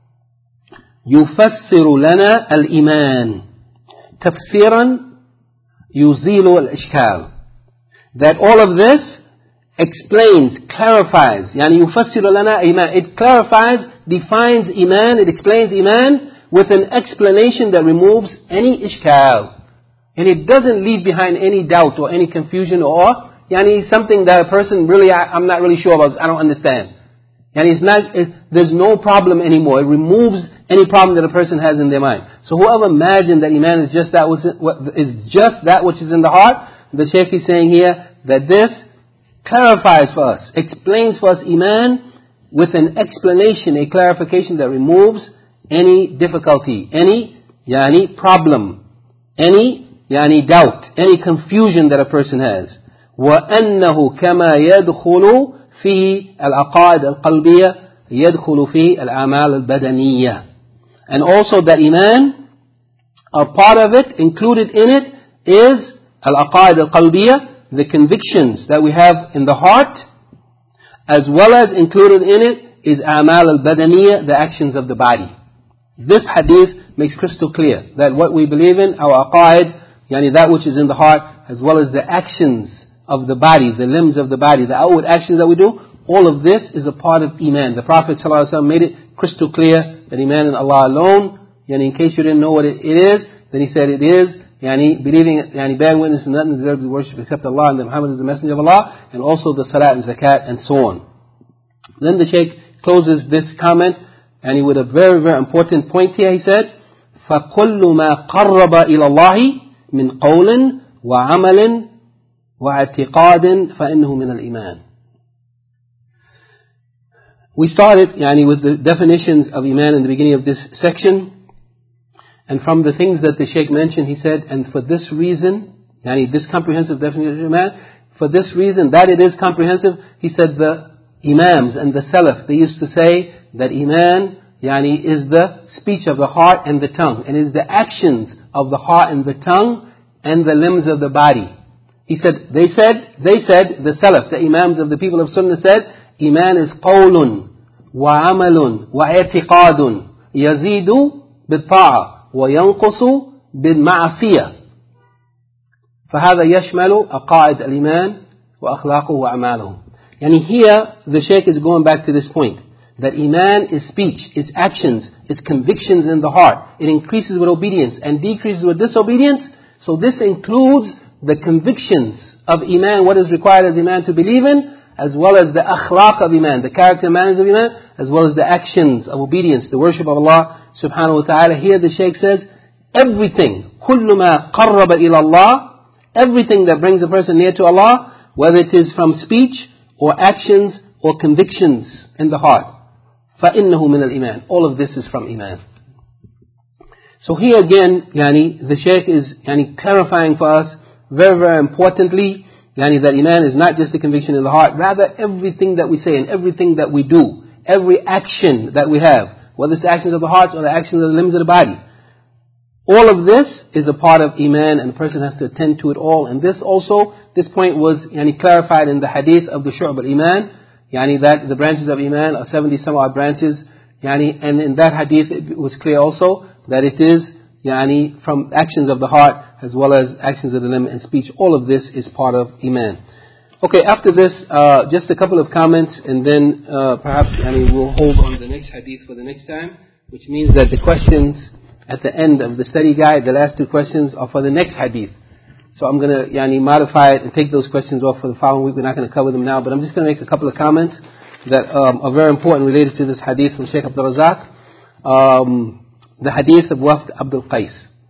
يُفَسِّرُ لَنَا الْإِيمَانِ تَفْسِيرًا يُزِيلُ الْإِشْكَالِ. That all of this explains, clarifies, yani yufassiru lana iman. It clarifies, defines iman, it explains iman with an explanation that removes any ishkal. And it doesn't leave behind any doubt or any confusion or yani something that a person really, I, I'm not really sure about, I don't understand. Yani it's not, it, there's no problem anymore. It removes any problem that a person has in their mind. So whoever imagined that iman is just that which is just that which is in the heart, the Shaykh is saying here that this clarifies for us, explains for us Iman with an explanation, a clarification that removes any difficulty, any yani problem, any yani doubt, any confusion that a person has. وَأَنَّهُ كَمَا يَدْخُلُ فِيهِ الْعَقَائِدَ الْقَلْبِيَّةِ يَدْخُلُ فِيهِ الْأَعْمَالِ الْبَدَنِيَّةِ. And also that Iman, a part of it, included in it, is al-aqaid al-qalbiyah, the convictions that we have in the heart, as well as included in it is a'mal al-badaniyah, the actions of the body. This hadith makes crystal clear that what we believe in, our aqaid, yani that which is in the heart, as well as the actions of the body, the limbs of the body, the outward actions that we do, all of this is a part of Iman. The Prophet ﷺ made it crystal clear that Iman in Allah alone, yani in case you didn't know what it, it is, then he said it is, yani believing, yani bearing witness to nothing deserves the worship except Allah, and that Muhammad is the messenger of Allah, and also the salat and zakat and so on. Then the Shaykh closes this comment, and he with a very, very important point here. He said, فَكُلُّ مَا قَرَّبَ إِلَى اللَّهِ مِنْ قَوْلٍ وَعَمَلٍ وَاعْتِقَادٍ فَإِنَّهُ مِنَ الْإِيمَانِ. We started yani, with the definitions of Iman in the beginning of this section. And from the things that the Shaykh mentioned, he said, and for this reason, yani this comprehensive definition of Iman, for this reason that it is comprehensive, he said the Imams and the Salaf, they used to say that Iman yani, is the speech of the heart and the tongue, and is the actions of the heart and the tongue and the limbs of the body. He said, they said, they said, the Salaf, the Imams of the people of Sunnah said, Iman is qawlun wa amalun wa i'tiqadun yazidu bil-ta'a wa yanqusu bil-ma'asiyah. فهذا يشمل أقائد الإيمان وأخلاقه وأعماله. And here the Shaykh is going back to this point, that Iman is speech, it's actions, it's convictions in the heart. It increases with obedience and decreases with disobedience. So this includes the convictions of Iman, what is required as Iman to believe in, as well as the akhlaq of Iman, the character and manners of Iman, as well as the actions of obedience, the worship of Allah subhanahu wa ta'ala. Here the Shaykh says, everything, كُلُّ مَا قَرَّبَ إِلَى اللَّهِ, everything that brings a person near to Allah, whether it is from speech or actions or convictions in the heart, فَإِنَّهُ مِنَ الْإِيمَانِ, all of this is from Iman. So here again, yani, the Shaykh is yani, clarifying for us very, very importantly, yani, that Iman is not just the conviction in the heart, rather everything that we say and everything that we do, every action that we have, whether it's the actions of the heart or the actions of the limbs of the body, all of this is a part of Iman, and the person has to attend to it all. And this also, this point was yani, clarified in the hadith of the Shu'ab al-Iman, yani, that the branches of Iman are seventy some odd branches, yani, and in that hadith it was clear also that it is yani, from actions of the heart as well as actions of the limb and speech. All of this is part of Iman. Okay, after this, uh, just a couple of comments, and then uh, perhaps yani, we'll hold on the next hadith for the next time, which means that the questions at the end of the study guide, the last two questions, are for the next hadith. So I'm going to yani, modify it and take those questions off for the following week. We're not going to cover them now, but I'm just going to make a couple of comments that um, are very important related to this hadith from Shaykh Abdul Razak. Um, the hadith of Wafd Abdul Qais,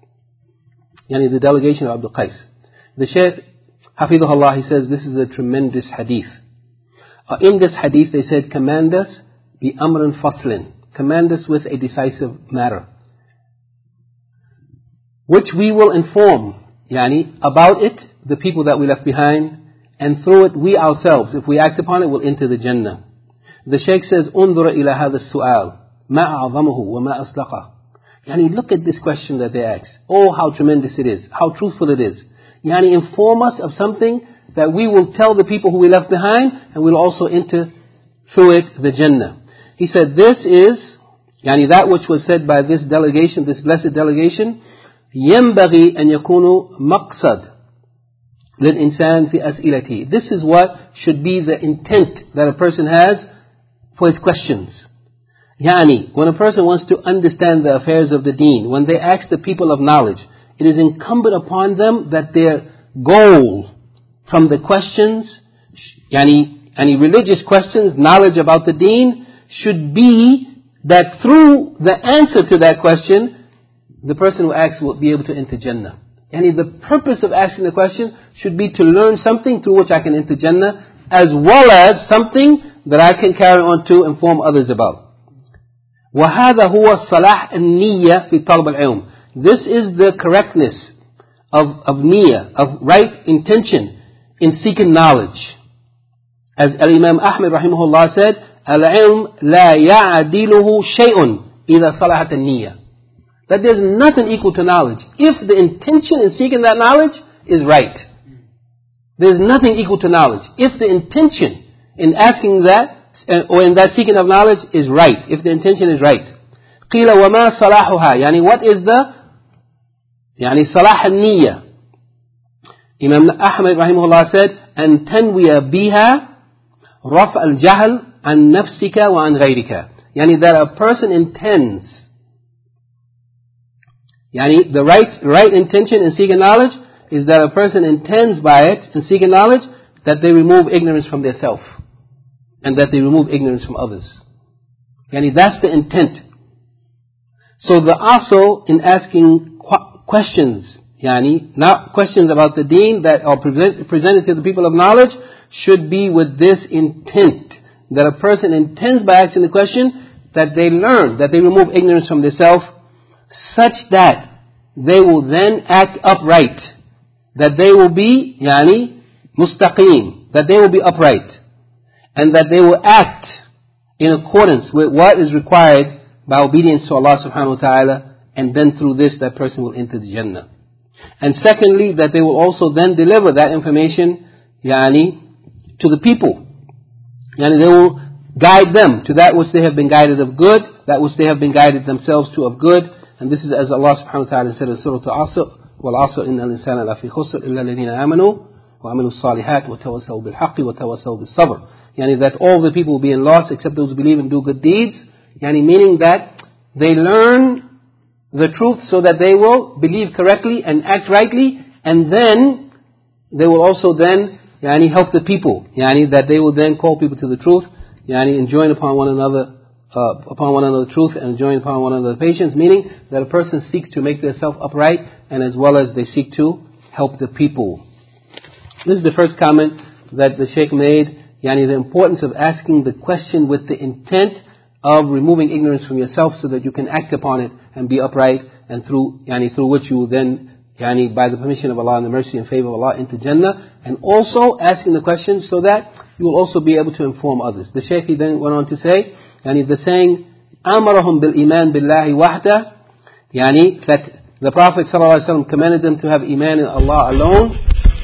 yani the delegation of Abdul Qais. The Shaykh, Hafidhullah, he says this is a tremendous hadith. Uh, in this hadith they said, command us bi amrin faslin, command us with a decisive matter, which we will inform yani, about it, the people that we left behind, and through it we ourselves, if we act upon it, will enter the Jannah. The Shaykh says, انظر إلى هذا السؤال ما أعظمه وما أصدقه. Yani, look at this question that they ask. Oh, how tremendous it is, how truthful it is. Yani, inform us of something that we will tell the people who we left behind, and we'll also enter through it the Jannah. He said, this is yani, that which was said by this delegation, this blessed delegation, ينبغي أن يكون مقصد للإنسان في أسئلته. This is what should be the intent that a person has for his questions. Yani, when a person wants to understand the affairs of the deen, when they ask the people of knowledge, it is incumbent upon them that their goal from the questions, yani, any religious questions, knowledge about the deen, should be that through the answer to that question, the person who asks will be able to enter Jannah. Yani, the purpose of asking the question should be to learn something through which I can enter Jannah, as well as something that I can carry on to inform others about. وَهَذَا هُوَ الصَّلَاحُ النِّيَّةِ فِي طَلَبِ الْعِلْمِ. This is the correctness of, of niyyah, of right intention in seeking knowledge. As Al-Imam Ahmad rahimahullah said, الْعِلْمُ لَا يَعْدِلُهُ شَيْءٌ إِذَا صَلَحَتِ النِّيَّةِ. That there's nothing equal to knowledge if the intention in seeking that knowledge is right. There's nothing equal to knowledge if the intention in asking that or in that seeking of knowledge is right, if the intention is right. قيل وما صلاحها يعني what is the يعني صلاح النية. Imam Ahmad rahimahullah said أن تنوي بها رفع الجهل عن نفسك وعن غيرك يعني that a person intends يعني the right, right intention in seeking knowledge is that a person intends by it in seeking knowledge that they remove ignorance from their self and that they remove ignorance from others. Yani that's the intent. So the also in asking qu- questions, yani not questions about the deen that are present, presented to the people of knowledge, should be with this intent. That a person intends by asking the question that they learn, that they remove ignorance from their self, such that they will then act upright. That they will be, yani, mustaqim. That they will be upright. And that they will act in accordance with what is required by obedience to Allah subhanahu wa ta'ala, and then through this that person will enter the Jannah. And secondly, that they will also then deliver that information, yani, to the people. Yani they will guide them to that which they have been guided of good, that which they have been guided themselves to of good. And this is as Allah subhanahu wa ta'ala said in Surah Al-Asr, وَالْعَصْرِ إِنَّ الْإِنسَانَ لَفِي خُسْرٍ إِلَّا الَّذِينَ آمَنُوا وَعَمِلُوا الصَّالِحَاتِ وَتَوَسَّوْا بِالْحَقِّ وَتَوَسَّوْا بِالصَّبْرِ. Yani that all the people will be in loss except those who believe and do good deeds. Yani meaning that they learn the truth so that they will believe correctly and act rightly, and then they will also then yani help the people. Yani that they will then call people to the truth, yani enjoin upon one another uh, upon one another truth and enjoin upon one another patience, meaning that a person seeks to make themselves upright and as well as they seek to help the people. This is the first comment that the Shaykh made, yani the importance of asking the question with the intent of removing ignorance from yourself so that you can act upon it and be upright, and through yani through which you will then yani by the permission of Allah and the mercy and favor of Allah into Jannah, and also asking the question so that you will also be able to inform others. The Shaykh then went on to say, yani the saying أمرهم بالإيمان بالله وحده, yani that the Prophet ﷺ commanded them to have iman in Allah alone.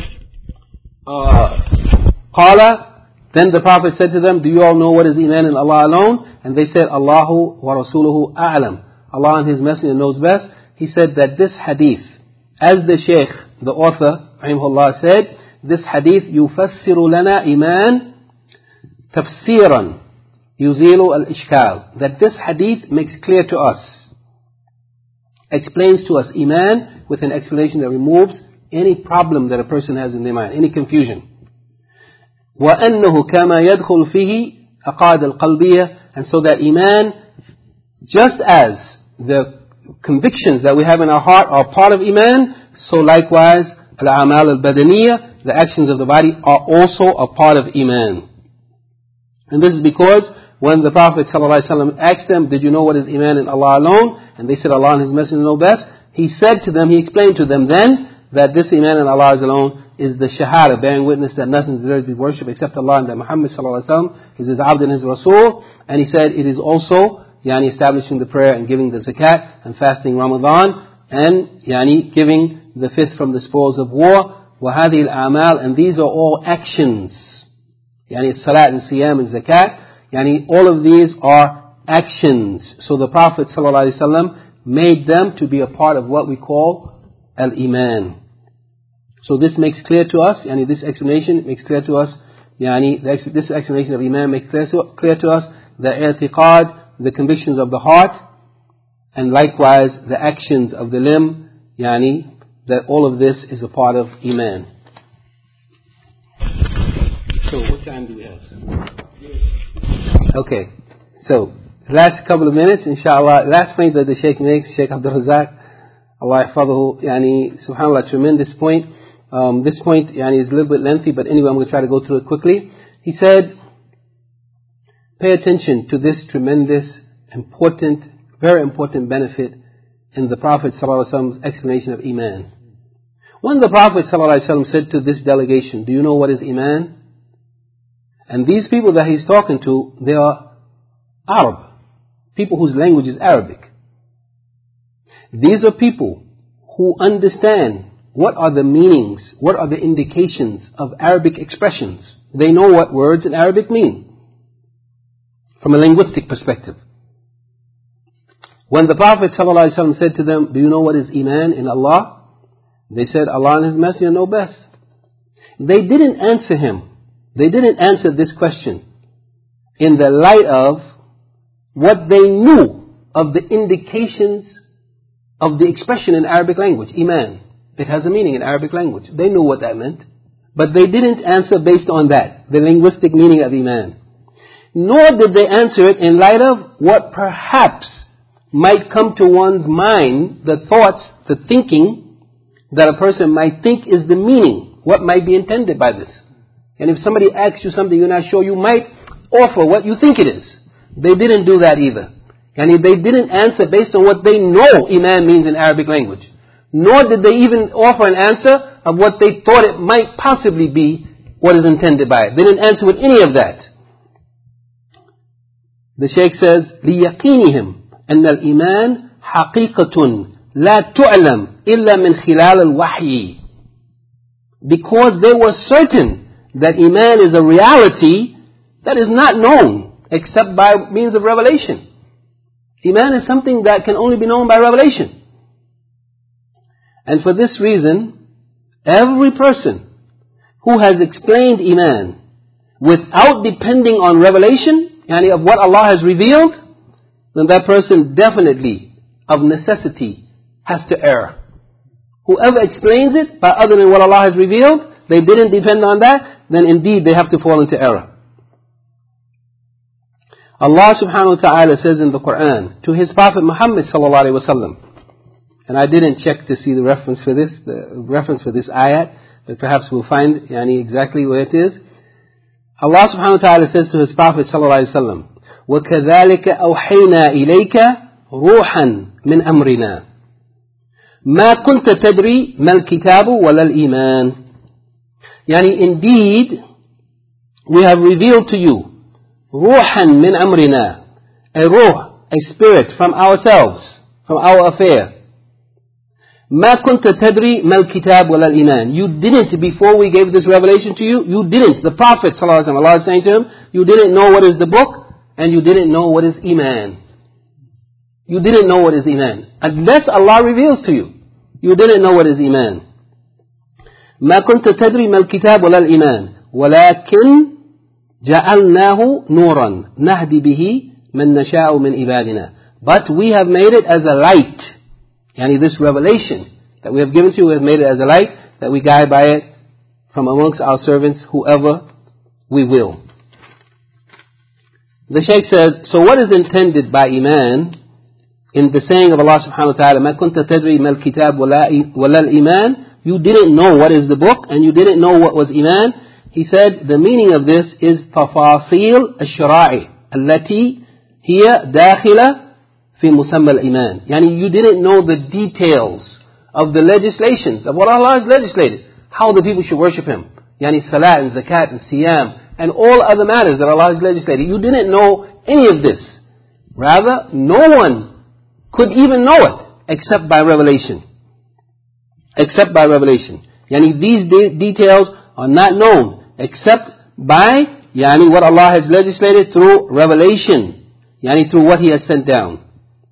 Uh, قال, then the Prophet said to them, do you all know what is iman in Allah alone? And they said, Allahu wa rasuluhu a'lam. Allah and His Messenger knows best. He said that this hadith, as the Shaykh, the author, rahimahullah, said, this hadith يفسر لنا إيمان تفسيرا يزيل الإشكال. That this hadith makes clear to us, explains to us iman with an explanation that removes any problem that a person has in their mind, any confusion. وأنه كما يدخل فيه أقاد القلبية. And so that iman, just as the convictions that we have in our heart are part of iman, so likewise al-a'mal al-badaniyah, the actions of the body, are also a part of iman. And this is because when the Prophet ﷺ asked them, did you know what is iman in Allah alone? And they said, Allah and His Messenger know best. He said to them, he explained to them then that this iman in Allah alone is the shahada, bearing witness that nothing deserves to be worshipped except Allah, and that Muhammad sallallahu alaihi wasallam is His abd and His rasul. And he said it is also yani establishing the prayer and giving the zakat and fasting Ramadan and yani giving the fifth from the spoils of war. وَهَذِهِ الْأَعْمَالِ, and these are all actions. Yani salat and siyam and zakat. Yani all of these are actions. So the Prophet sallallahu alaihi wasallam made them to be a part of what we call al-iman. So this makes clear to us, yani this explanation makes clear to us, yani this explanation of iman makes clear to, clear to us the i'tiqad, the convictions of the heart, and likewise the actions of the limb, yani that all of this is a part of iman. So what time do we have? Okay, so last couple of minutes, inshallah. Last point that the Shaykh makes, Shaykh Abdul Razak, Allah yahfadhuhu, yani subhanallah, tremendous point. Um, this point yani, is a little bit lengthy, but anyway, I'm going to try to go through it quickly. He said, pay attention to this tremendous, important, very important benefit in the Prophet ﷺ's explanation of Iman. When the Prophet ﷺ said to this delegation, do you know what is Iman? And these people that he's talking to, they are Arab, people whose language is Arabic. These are people who understand what are the meanings, what are the indications of Arabic expressions. They know what words in Arabic mean from a linguistic perspective. When the Prophet ﷺ said to them, do you know what is Iman in Allah? They said, Allah and His Messenger know best. They didn't answer him. They didn't answer this question in the light of what they knew of the indications of the expression in Arabic language, Iman. It has a meaning in Arabic language. They knew what that meant. But they didn't answer based on that, the linguistic meaning of Iman. Nor did they answer it in light of what perhaps might come to one's mind, the thoughts, the thinking that a person might think is the meaning, what might be intended by this. And if somebody asks you something you're not sure, you might offer what you think it is. They didn't do that either. And they didn't answer based on what they know Iman means in Arabic language. Nor did they even offer an answer of what they thought it might possibly be what is intended by it. They didn't answer with any of that. The Shaykh says, لِيَقِينِهِمْ أَنَّ الْإِيمَانِ حَقِيقَةٌ لَا تُعْلَمْ إِلَّا مِنْ خِلَالِ الْوَحْيِ. Because they were certain that Iman is a reality that is not known except by means of revelation. Iman is something that can only be known by revelation. And for this reason, every person who has explained Iman without depending on revelation, yani of what Allah has revealed, then that person definitely, of necessity, has to err. Whoever explains it by other than what Allah has revealed, they didn't depend on that, then indeed they have to fall into error. Allah subhanahu wa ta'ala says in the Quran to His Prophet Muhammad sallallahu alayhi wa sallam, and I didn't check to see the reference for this, the reference for this ayat, but perhaps we'll find yani, exactly where it is. Allah subhanahu wa ta'ala says to His Prophet sallallahu alayhi wa sallam, وَكَذَلِكَ أَوْحَيْنَا إِلَيْكَ رُوحًا مِنْ أَمْرِنَا مَا كُنْتَ تَدْرِي مَا الْكِتَابُ وَلَا الْإِيمَانِ. Yani indeed, we have revealed to you روحًا مِنْ أَمْرِنَا, a ruh, a spirit from ourselves, from our affair. مَا كُنْتَ تَدْرِي مَا الْكِتَابُ وَلَا الْإِيمَانِ. You didn't, before we gave this revelation to you, you didn't. The Prophet sallallahu alaihi wasallam, Allah is saying to him, you didn't know what is the book, and you didn't know what is Iman. You didn't know what is Iman. Unless Allah reveals to you, you didn't know what is Iman. مَا كُنْتَ تَدْرِي مَا الْكِتَابُ وَلَا الْإِيمَانِ وَلَكِنْ جَعَلْنَاهُ نُورًا نَهْدِي بِهِ مَنْ نَشَاءُ مِنْ عِبَادِنَا. But we have made it as a light. Yani this revelation that we have given to you, we have made it as a light that we guide by it from amongst our servants, whoever we will. The Shaykh says, so what is intended by Iman in the saying of Allah subhanahu wa ta'ala, مَا كُنْتَ تَدْرِي مَا الْكِتَابُ وَلَا الْإِيمَانِ. You didn't know what is the book and you didn't know what was Iman. He said the meaning of this is تفاصيل الشرائع التي هي داخلة في مسمى الإيمان. Yani you didn't know the details of the legislations of what Allah has legislated, how the people should worship Him. Yani salat and zakat and siyam and all other matters that Allah has legislated. You didn't know any of this. Rather, no one could even know it except by revelation. Except by revelation. Yani these de- details are not known except by yani what Allah has legislated through revelation, yani through what He has sent down.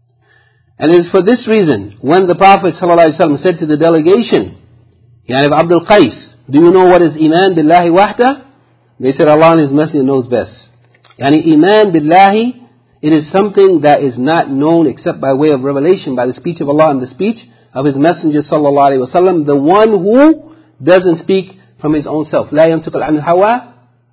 And it is for this reason, when the Prophet ﷺ said to the delegation, yani of Abdul Qais, do you know what is Iman billahi wahda? They said, Allah and His Messenger knows best. Yani Iman billahi, it is something that is not known except by way of revelation, by the speech of Allah and the speech of His Messenger sallallahu alaihi wasallam, the one who doesn't speak from his own self. لا ينطق عن الهوى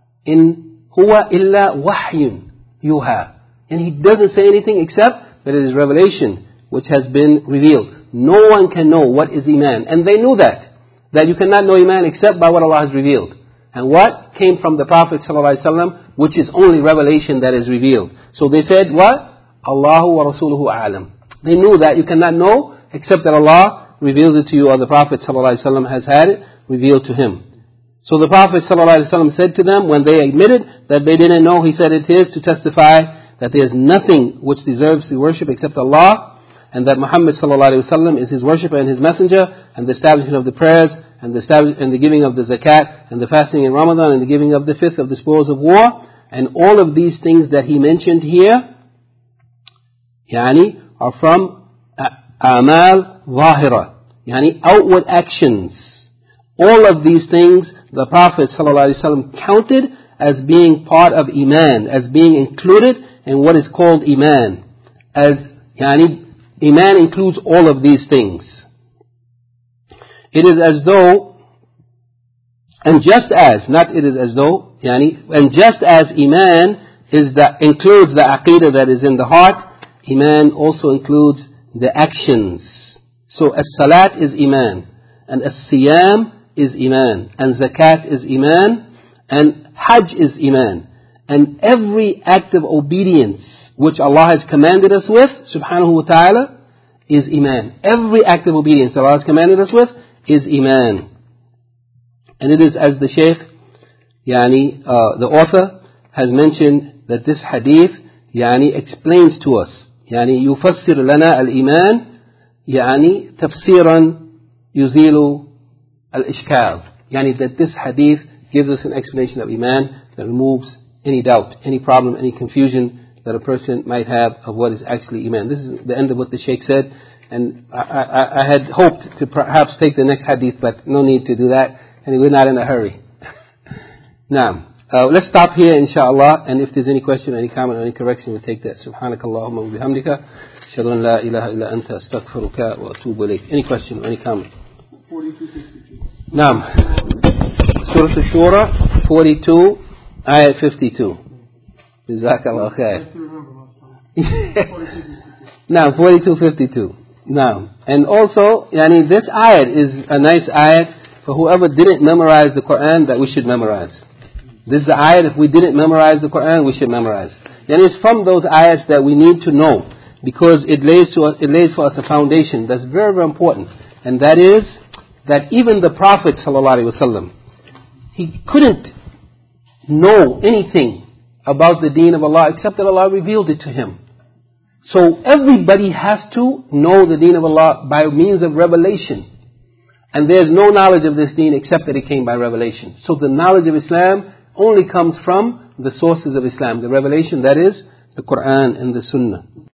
إن هو إلا وحي يوحى. And he doesn't say anything except that it is revelation which has been revealed. No one can know what is Iman. And they knew that. That you cannot know Iman except by what Allah has revealed. And what came from the Prophet ﷺ, which is only revelation that is revealed. So they said, what? Allahu wa rasuluhu a'lam. They knew that you cannot know except that Allah reveals it to you or the Prophet ﷺ has had it revealed to him. So the Prophet ﷺ said to them, when they admitted that they didn't know, he said it is to testify that there is nothing which deserves to worship except Allah, and that Muhammad ﷺ is his worshipper and his messenger, and the establishment of the prayers, and the, and the giving of the zakat, and the fasting in Ramadan, and the giving of the fifth of the spoils of war, and all of these things that he mentioned here, yani, are from a'mal zahira, yani outward actions. All of these things the Prophet ﷺ counted as being part of Iman, as being included in what is called Iman. As yani, Iman includes all of these things. It is as though, and just as, not it is as though, yani, and just as Iman is the, includes the aqidah that is in the heart, Iman also includes the actions. So as-salat is Iman, and as-siyam is Iman, and zakat is Iman, and hajj is Iman. And every act of obedience which Allah has commanded us with, subhanahu wa ta'ala, is Iman. Every act of obedience that Allah has commanded us with is Iman. And it is as the Shaykh, yani, uh, the author, has mentioned that this hadith, yani, explains to us, yani, يفسر لنا الإيمان, يعني تفسيرا يزيل الإشكال. Yani, that this hadith gives us an explanation of Iman that removes any doubt, any problem, any confusion that a person might have of what is actually Iman. This is the end of what the Shaykh said, and I, I, I had hoped to perhaps take the next hadith, but no need to do that, and we're not in a hurry. Now, uh, let's stop here, inshallah, and if there's any question, any comment, or any correction, we'll take that. Subhanakallahumma wa bihamdika, ashhadu an la ilaha illa anta, astaghfiruka wa atubu ilayk. Any question or any comment? Naam. Surah Ash-Shura, forty-two, ayat fifty-two. Jazakallah khair. Now, forty-two fifty-two. Now, and also, yani, this ayat is a nice ayat for whoever didn't memorize the Quran that we should memorize. This is the ayat, if we didn't memorize the Quran, we should memorize. And it's from those ayats that we need to know, because it lays to us, it lays for us a foundation that's very, very important. And that is, that even the Prophet ﷺ, he couldn't know anything about the deen of Allah except that Allah revealed it to him. So everybody has to know the deen of Allah by means of revelation. And there's no knowledge of this deen except that it came by revelation. So the knowledge of Islam only comes from the sources of Islam, the revelation, that is the Quran and the Sunnah.